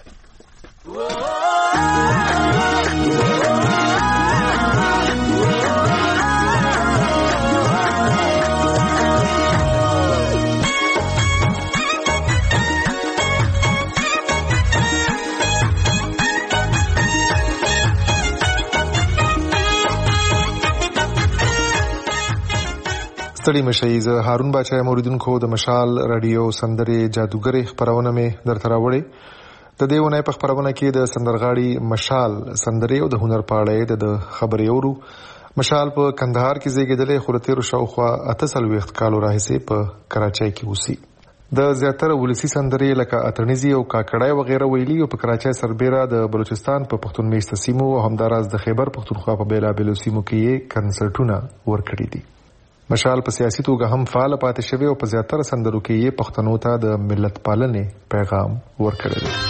ستړي مشي زه هارون باچا موریدونکو د مشال رادیو سندري جادوګر خبرونه مې درته راوړې. د دې ونې په خبرونه کې د سندرغاړي مشال سندري او د هنر په اړه د خبري اورو. مشال په کندهار کې زیږیدلې خو تیر شاوخوا 48 کالو راهیسې په کراچۍ کې اوسي. د زیاتره ولسی سندري لکه اتنیزي او کاکړای وغیرہ ویلي او په کراچۍ سربېره د بلوچستان په پښتون میشته سیمو او همداراز د خیبر پښتونخوا په بیلابیلو سیمو کې کنسرټونه ورکړي دي. مشال په سیاسي توګه هم فعال پاتې شوی او په زیاتره سندرو کې یې پښتنو ته د ملت پالنې پیغام ورکړی دی.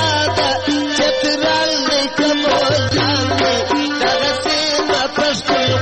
First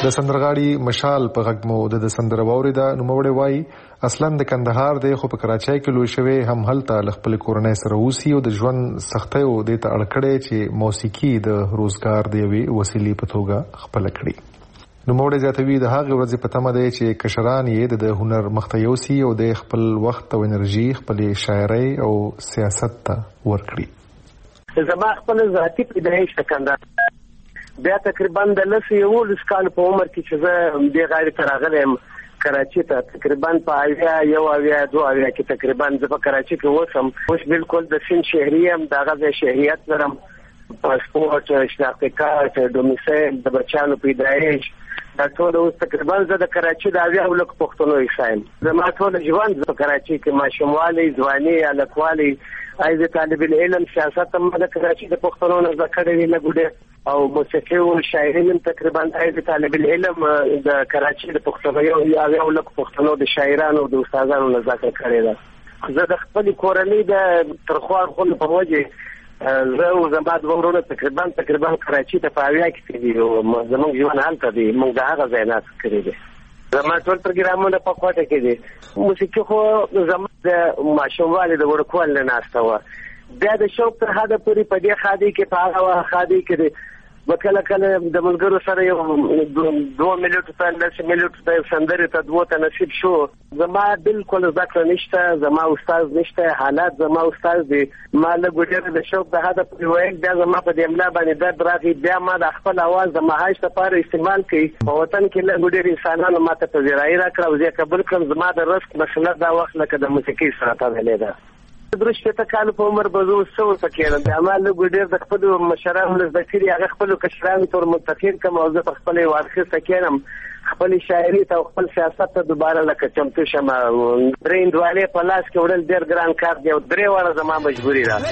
د سندرغاړي مشال په غږ مو د سندره واوریده. نوموړی وایي اصلا د کندهار دی خو په کراچۍ کې لوی شوی، هم هلته خپل کورنۍ سره اوسي او د ژوند سختیو د ته اړکړې چې موسیقي د روزګار دی وی وسیلې په توګه خپل کړي. نوموړی زیاتوي د هغه ورځې په تمه دی چې کشران یې د هنر مخته یوسي او د خپل وخت او انرژي خپل شاعرۍ او سیاست ته ورکړي. زما خپل ذاتي پیدایش کندهار بیا تقریبا د 11 کال په عمر کې چې زه د غیر تراغلم کراچي ته تقریبا په 2 کې تقریبا زه په کراچي کې وسم. اوس بالکل د سین شهري هم دغه شهريت لرم، پاسپورت، شناختی کارت، ډومیسایل، د بچانو پیدایش، دا ټول اوس تقریبا زه د کراچي د 80 لک پښتنو ایسایم. زما ټول ژوند په کراچي کې ماشوموالي، ځواني، الکوالي، ایزه طالب العلم، سیاست هم د کراچي د پښتنو نه ذکر دی لګوډه او موسیقي او شاعري من تقریبا ایزه طالب العلم د کراچي د پښتنو یو لک پښتنو د شاعرانو او د استادانو نه ذکر کړی دا. زه د خپل کورنۍ د ترخوار خل په وجه زه او زما د ورونو تقریبا کراچي ته په اویا کې دي او زموږ ژوند هلته دی. موږ د هغه ځای نه کړی دی. زما ټول پروګرامونه په کوټه کې دي. موسیقي خو زما د ماشوموالي د وړکوال نه ناسته وه. بیا د شوق تر حده پورې په دې خادي کې په هغه خادي کې وکله کله د ملګرو سره یو 2 منټو ته 10 منټو ته سندرې ته دوه ته نصیب شو. زما بالکل ذکر نشته، زما استاد نشته، حالات زما استاد دی. ما له ګډره د شوق د هدا په وایي بیا زما په دې املا باندې درد راغی. بیا ما د خپل आवाज د مهاج لپاره استعمال کړي. په وطن کې له ګډره انسانانو ماته په ځای راکړه او زه قبول کړم. زما د رزق مسله دا وخت لکه د موسیقي سره تړلې ده. درش په تکالو په عمر بزو سو سکیرم د عمل ګډیر د خپل مشرانو له ذکر هغه خپل کشرانو تر متفق کوم او زه خپل وارخه سکیرم خپل شاعري ته خپل سیاست ته دوباره لکه چمتو شمه برین دواله په لاس کې وړل ډیر ګران کار دی او درې واره زما مجبوری ده.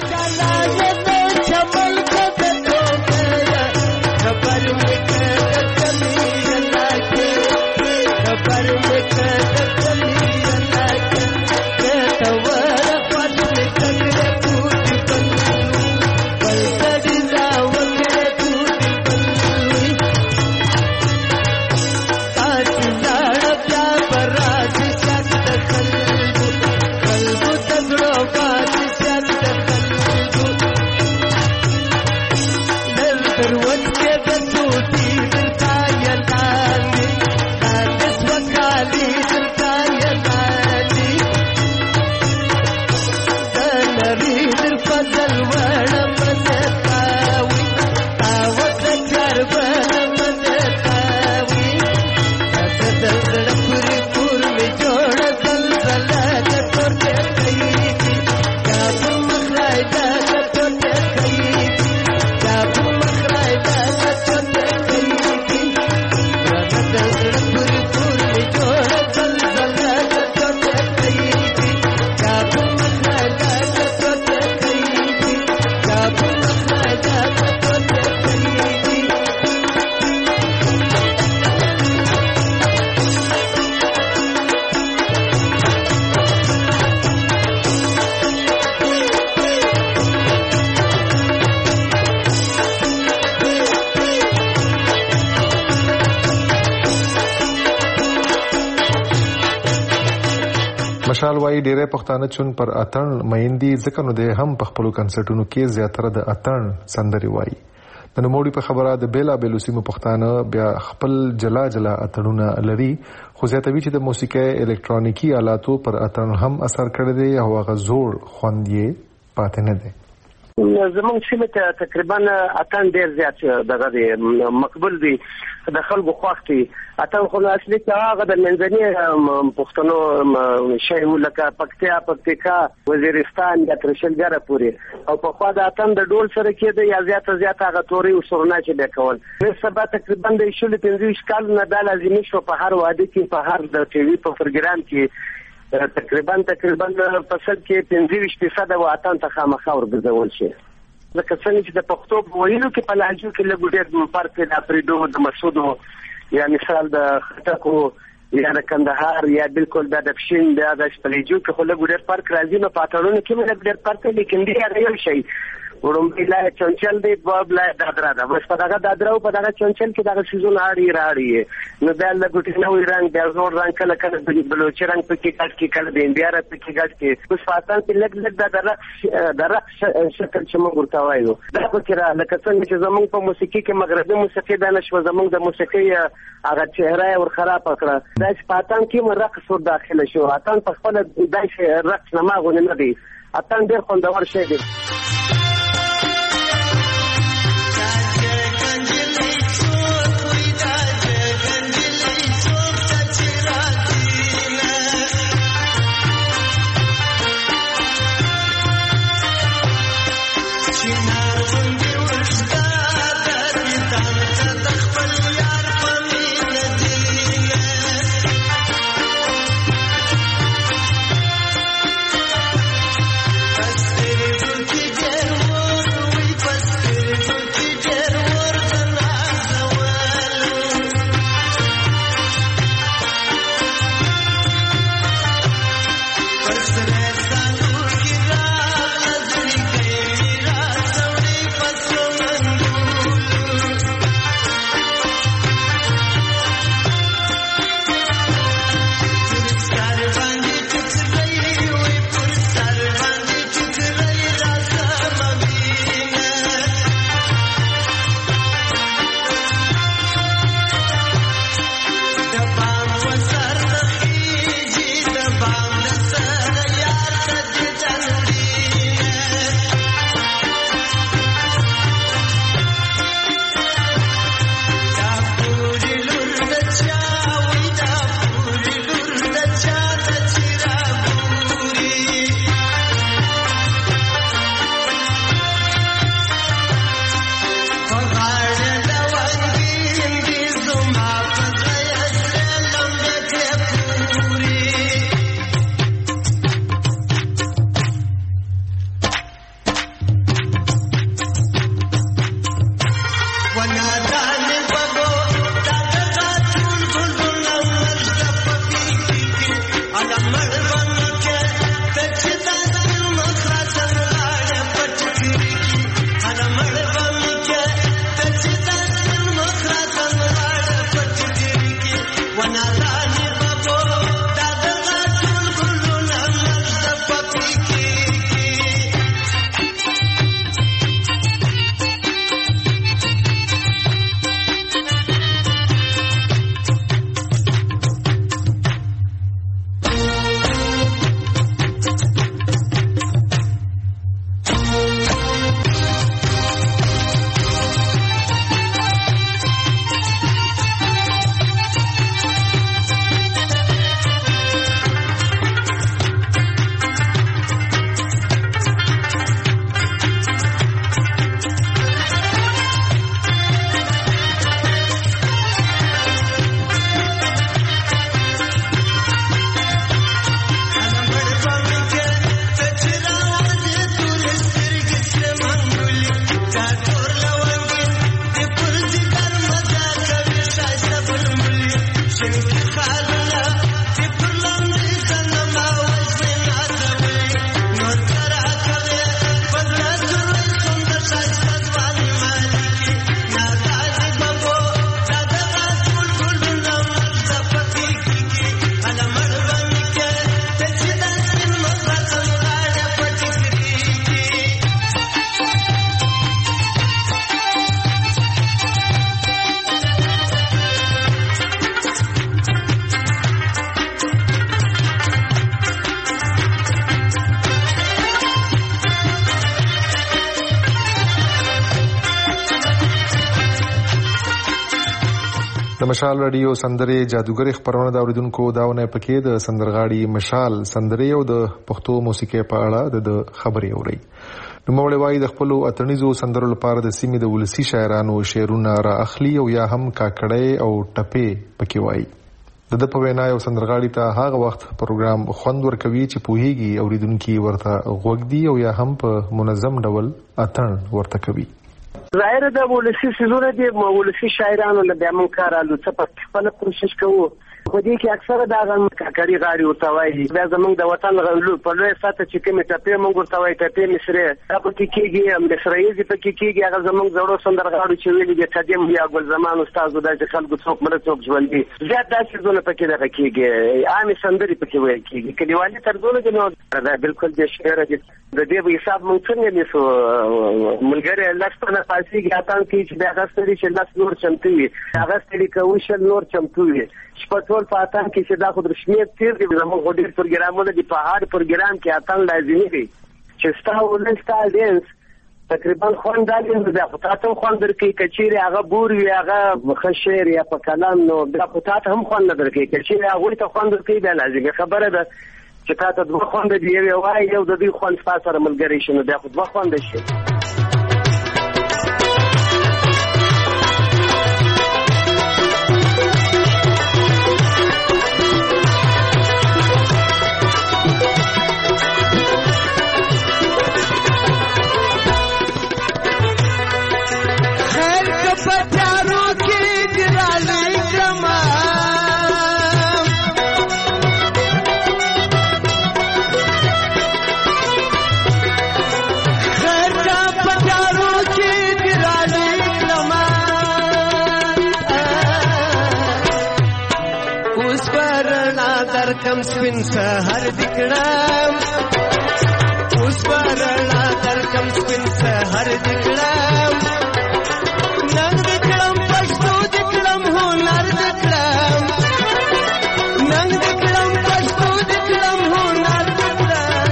مشال وايي ډېرې پښتانه چون پر اتن مېندي ځکه نو د هم په خپل کنسرټونو کې زیاتره د اتن سندري وايي. د نوموړي په خبره د بیلا بیلو سیمو پښتانه بیا خپل جلا جلا اتنونه لري، خو زیاتوي چې د موسیقي الکترونیکی آلاتو پر اتن هم اثر کړی دی او هغه زور خوند یې پاتې نه دی. زمونږ سیمه ته تقریبا اتن ډیر زیات دغه دی مقبول دی د خلکو خوښ دي. اتن خو اصلي هغه د منځني پښتنو شی لکه پکتیکا، وزیرستان یا ترشلګره پورې او په خوا د اتن د ډول سره کېده یا زیات هغه توري او سرنا چې به کول. نن سبا تقریبا د 15 کال نه د لازمي شو په هر وادي کې په هر د ټي وي په پروګرام کې تقریبا په سل کې 25% وطن ته خامخا ورګرځول شي. لکه څنګه چې د پښتو په ویلو کې په لهجو کې لږ ډېر فرق دی. د افریدو، د مسعودو یا مثال د خټکو یا د کندهار یا بالکل د پښین د شپلېجو کې خو لږ ډېر فرق راځي. نو په اتړونو کې لږ ډېر فرق دی، لیکن دی هغه یو شی وړومبی لای چونچل دی دوه لای دادرا ده بس په دغه دادرا او په دغه چونچل کې دغه سیزون راړي نو بیا له ګوټي نوې رنګ بیا زوړ رنګ کله کله بلوچي رنګ پکې کټ کې کله د انډیا را پکې کټ کې اوس پاتان کې لګ د رقص شکل چې موږ ورته وایو دا پکې را لکه څنګه چې زمونږ په موسیقي کې مغربي موسیقي دا نشو زمونږ د موسیقي هغه چهره ور خراب کړه دا چې پاتان کې رقص ور داخله شو اتان په خپل دای رقص نه ماغونه نه دی اتان ډېر خوندور شی دی د مشال رادیو سندرې جادوګر خبرونه د اوریدونکو داونه پکې د سندرغاړي مشال سندرې او د پښتو موسیقي په اړه د خبرې اوري. نو مولوی وايي د خپل اتنیزو سندرو لپاره د سیمې د ولسی شاعرانو شعرونه را اخلي او یا هم کاکړې او ټپې پکې وایي. د په وینا یو سندرغاړي ته هغه وخت پروګرام خوند ورکوي چې پوهیږي اوریدونکو ورته غوږ دی او یا هم په منظم ډول اتن ورته کوي. ظاهر د ولسی سيزونه دي ولسی شاعرانو له بیا مون کار الو څه په خپل کوشش کوو په دې کې اکثره دا کاکړي غاړي ورته وایي دا زمونږ د وطن په لوی سطح چې کومې ټپې موږ ورته وایي ټپې مصري دا پکې کېږي مصریزې پکې کېږي هغه زمونږ زړو سندرغاړو چې ویلي دي قدیم یا ګل زمان استاد دا چې خلکو څوک مړه څوک ژوندي زیات داسې څیزونه پکې دغه کېږي عامې سندرې پکې ویل کېږي کلیوالي طرزونه دي نو دا بالکل بې شمېره دي د دې په حساب موږ څنګه نیسو ملګری لس تنه پاسېږي اتان کې چې د هغه ستړي چې لس نور چمتو وي هغه ستړي کوي شل نور چمتو وي شپه ټول په اتان کې چې دا خو د شمېر تېر دي زموږ ډېر پروګرامونه دي په هر پروګرام کې اتان لازمي دی چې ستا ولن ستا ډینس تقریبا خوند دالي دا خو تاسو خوند درکې کچېري هغه بور وي هغه خشیر یا په کلام نو دا خو تاسو هم خوند درکې کچېري هغه ته خوند درکې دا لازمي خبره ده چې تاسو دوه خوند دی یو وای یو د دې خوند سره ملګری شنو دا خو دوه خوند شي کم سپین سهر دکړم اوس برلا در کم سپین سهر دکړم نن دکړم پښتو دکړم هنر دکړم نن دکړم پښتو دکړم هنر دکړم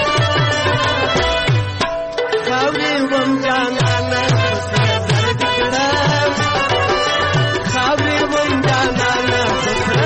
خاورې وم جانانه سر دکړم خاورې وم جانانه سر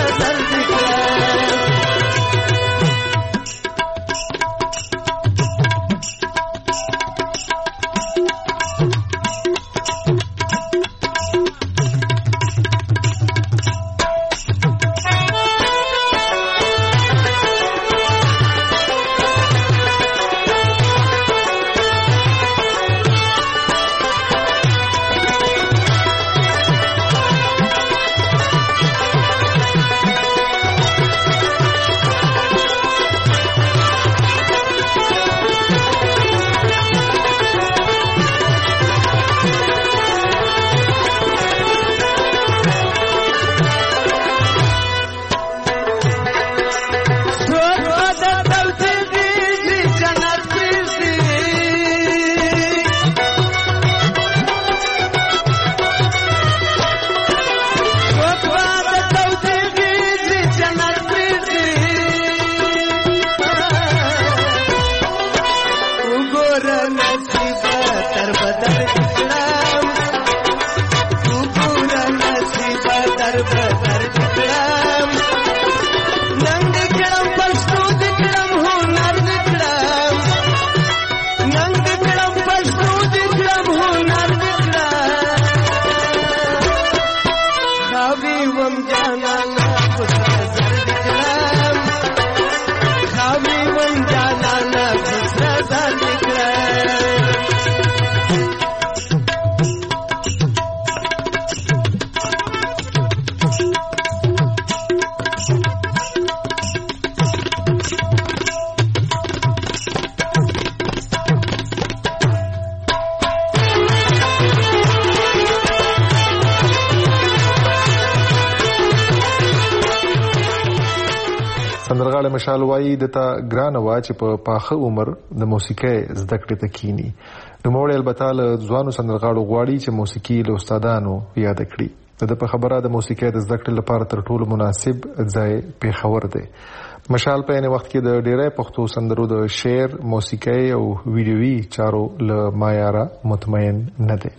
سندرغاړی مشال وایي دته ګرانه وه چې په پاخه عمر د موسیقۍ زده کړې ته کینی نوموړی البته له ځوانو سندرغاړو غواړي چې موسیقي له استادانو یاد کړي د په خبره د موسیقۍ د زده کړې لپاره تر ټولو مناسب ځای پیښور دی مشال په یعنی وخت کې د ډیری پښتو سندرو د شعر موسیقۍ او ویډیوي چارو له معیاره مطمئن نه دی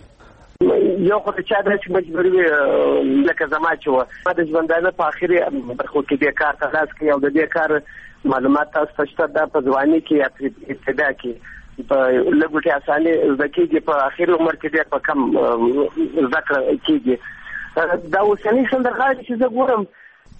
یو خو چې دا چې مجبوري لکه زما چې و ما د ژوندانه په اخري برخو کې د کار تاسو کې او د دې کار معلومات تاسو ته د پځواني کې ابتدا کې په لګوټي اسانه زکیږي په اخر عمر کې د په کم ذکر کېږي دا اوسنی سندرغاړي چې زه ګورم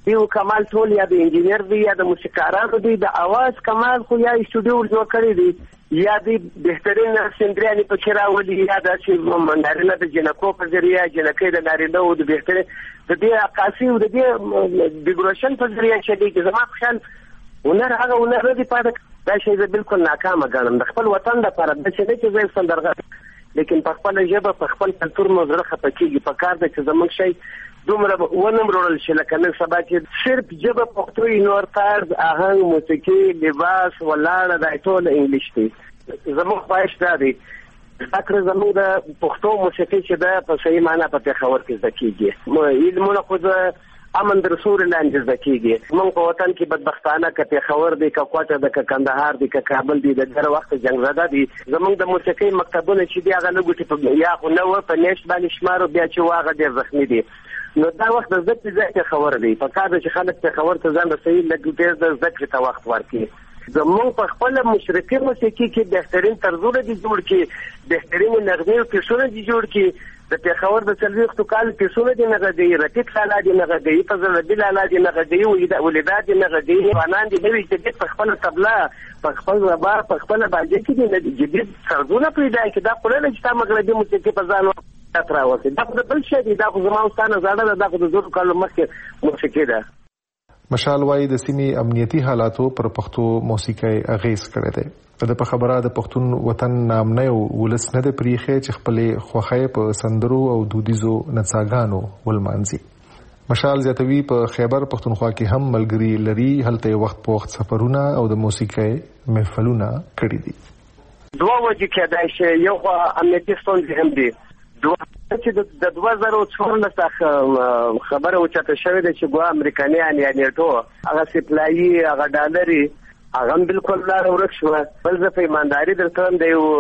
یو کمال ټول یا د انجینر دی یا د موسیقارانو دی د اواز کمال خو یا استودیو جوړ کړی دی یا د بهترین سندريانې په کې راولي یا د نارینه د جنکو په ذریعه جنکې د نارینه او د بهترین د دې عکاسي او د دې ډیکوریشن په ذریعه چې دی زما خیال ونر هغه ونر دی پاتې دا شی زه بالکل ناکامه ګڼم د خپل وطن لپاره د څه نه چې زه سندرغاړی لیکن په خپل ژبه په خپل کلتور مو زړه خپه کېږي په کار ده چې زموږ شی دومره ونم وروړل شي لکه نن سبا چې صرف ژبه پښتو یې نور طرز آهنګ موسیقي لباس ولاړه دا ټول انګلیش دی زموږ خواهش دا دی ذکر زموږ د پښتو موسیقي چې ده په صحیح معنا په پېښور کې زده کېږي علمونه خو د امن د رسول لاندې زده کېږي موږ په وطن کې بدبختانه که پېښور دی که کوټه ده که کندهار دی که کابل دی د ډېر وخت جنګزده دي زموږ د موسیقۍ مکتبونه چې دي هغه لږ یا خو نه وه په نیشت باندې شمارو بیا چې وه هغه ډېر زخمي دي نو دا وخت د زده کړې ځای پېښور دی په کار ده چې خلک پېښور ته ځان رسوي لږ ډېر د زده کړې ته وخت ورکړي زموږ په خپله مشرقي موسیقي کې بهترین طرزونه دي جوړ کړي بهترینې نغمې او پیسونه دي جوړ کړي د پېښور د 40 کالو پیسونه دي نغدي رفیق لالا دي نغدي فضل ربي لالا دي نغدي ولیدات دي نغدي فنان دي نوي جديد په خپل طبله په خپل رباب په خپل باجه کې دي جديد طرزونه پیدا کړي دا خپل چې تا مغربي موسیقي په ځان راوځي دا په بل شي دي دا خو زموږ ستانه زړه دا خو د 2 کالو مخکې موسیقي ده مشال وايي د سیمې امنیتي حالاتو پر پښتو موسیقي اغیز کړی دی د په خبره د پښتون وطن نام نه ولس نه د پریخه چې خپل خوخه په سندرو او دودیزو نڅاګانو ولمانځي مشال زیاتوي په خیبر پښتونخوا کې هم ملګری لري هلته وخت په وخت سفرونه او د موسیقي محفلونه کړی دي دوه وجه کېدای شي یو امنیتي ستونزې هم دي چې د 2014 خبره وچاته شوې ده چې ګوا امریکایان یا نیټو هغه سپلایي هغه ډالري هغه بالکل لار ورک شو بل ځکه ایمانداري درته د یو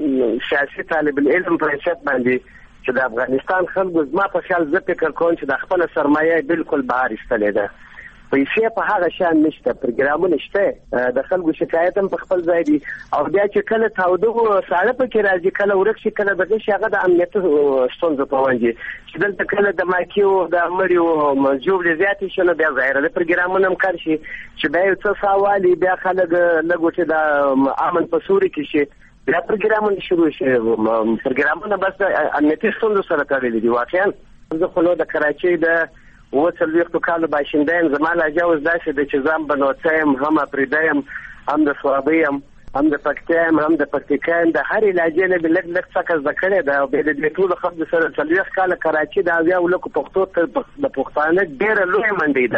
سیاسي طالب العلم په حیثیت باندې چې د افغانستان خلکو زما په خیال زه فکر کوم چې د خپل سرمایه بالکل بهر ایستلې ده پیسې په هغه شان نشته پروګرامونه شته د خلکو شکایت هم په خپل ځای دي او بیا چې کله تاوده ساړه پکې راځي کله ورک شي کله دغه شي هغه د امنیت ستونزه په وانجي چې دلته کله د ماکیو د مړیو منجوب زیاتې شنه بیا ظاهر د پروګرامونه هم کار شي چې بیا یو څه سوالي بیا خلک لګو چې د امن په سوري کې شي بیا پروګرامونه شروع شي پروګرامونه بس امنیتي ستونزه سره تړلي دي واقعا زه خو نو د کراچۍ د 40 کالو باشندهیم زما لهجه اوس داسې ده چې ځم بنوڅه یم هم افریده یم هم د سوابۍ یم هم د پکتیا یم هم د پکتیکا یم د هرې لهجې نه مې لږ لږ څه زده کړې ده او بیا د دې ټولو خلکو سره 40 کاله کراچي د اویاو لکو پښتو ته د پښتانه ډېره لویه منډۍ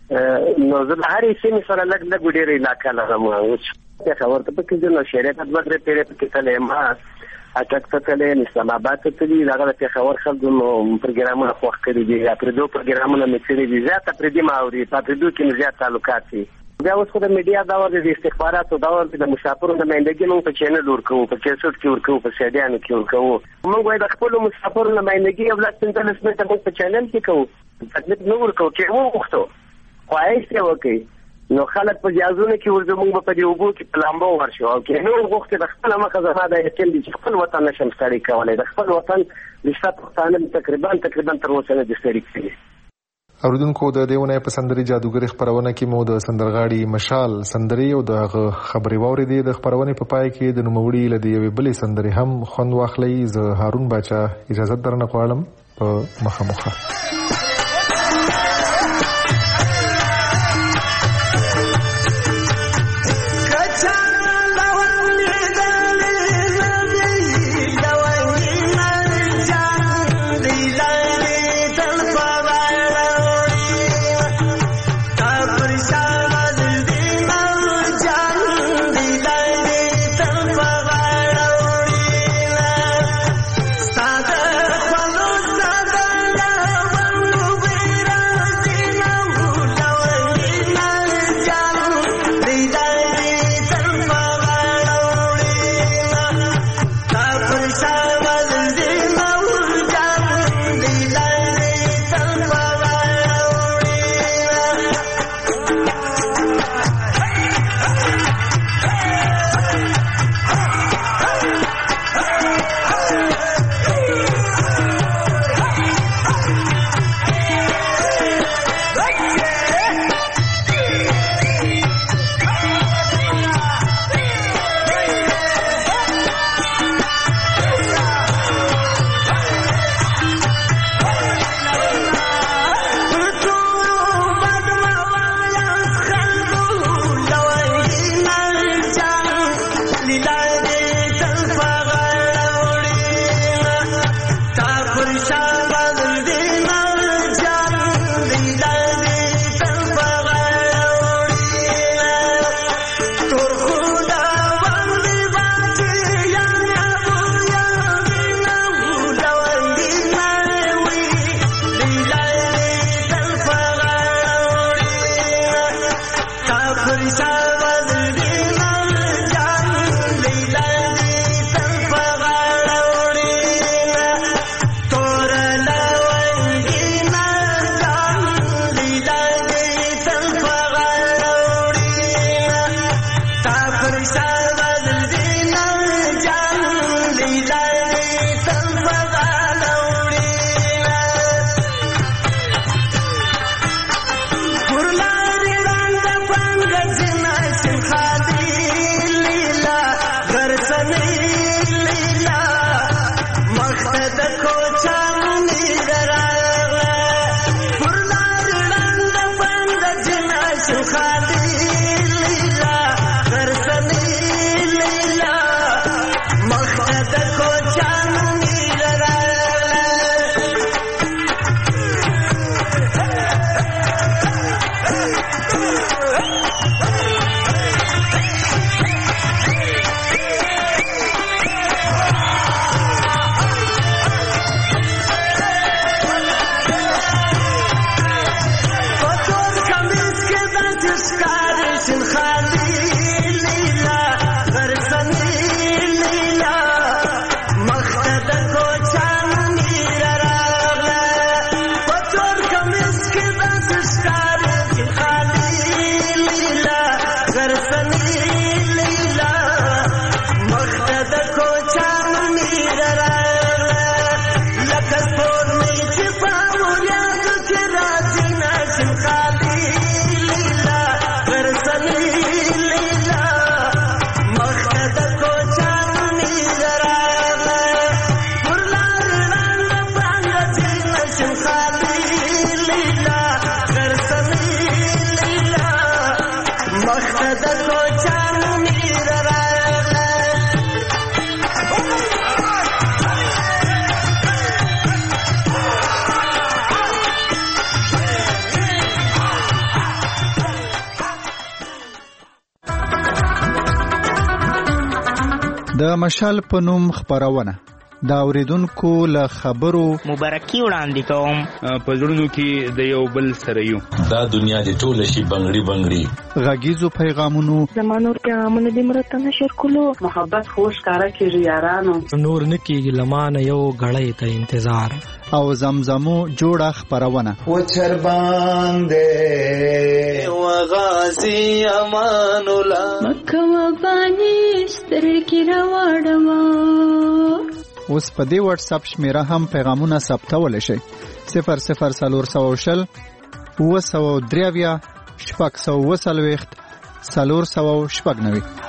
ده نو زه د هرې سیمې سره لږ لږ ډېره علاقه لرم اوس پېښور ته پکې ځم نو شریعت 2 پیرې پکې تللی یم اټک ته تللی اسلام آباد ته تللی دغه د پېښور خلکو نو پروګرامونه خوښ کړي دي اپریدو پروګرامونه مې کړي دي زیات اپریدي ما اوري په اپریدو کې مې زیات تعلقات دي بیا اوس خو د میډیا دور د استخباراتو دور د مسافرو د نمایندګۍ موږ په چینل ورکوو په کیسټ کې ورکوو په سیډیانو کې ورکوو موږ وایي د خپلو مسافرو نمایندګۍ او لاس 15 منټه موږ په چینل کې کوو تکلیف نه ورکوو چې وغوښتو خواهش یې وکړي نو خلک په جازونه کې ورزموږ په دې وګو کې پلانبو ورشو او کې نو وغوښته د خپل مخه زما د یتیم دي چې خپل وطن نشم ستړي کولای د خپل وطن لسته پښتانه تقریبا تر اوسه نه دي ستړي کړي اوریدونکو د دیونه په سندري جادوګر خبرونه کې مو د سندرغاړي مشال سندري او د خبري ووري د خبرونه په پای کې د نوموړي لدی یو بلې سندري هم خوند واخلي ز هارون باچا اجازه درنه غواړم په مخه Sada د مشال په نوم خبرونه دا اوریدونکو له خبرو مبارکي وړاندې کوم په زړونو کې د یو بل سره یو دا دنیا د ټول شي بنگړي بنگړي غږیزو پیغامونو زمانو پیغامونه د مرته نشر کولو محبت خوش کارا کې یارانو نور نکیږي لمانه یو غړې ته انتظار او زمزمو جوړه خبرونه و چر باندې و غازی امان الله مکه و باندې سترګې راوړم. اوس په دې واتس اپ شمیره هم پیغامونه ثبتول شي 0040 و 3 4 4 4 4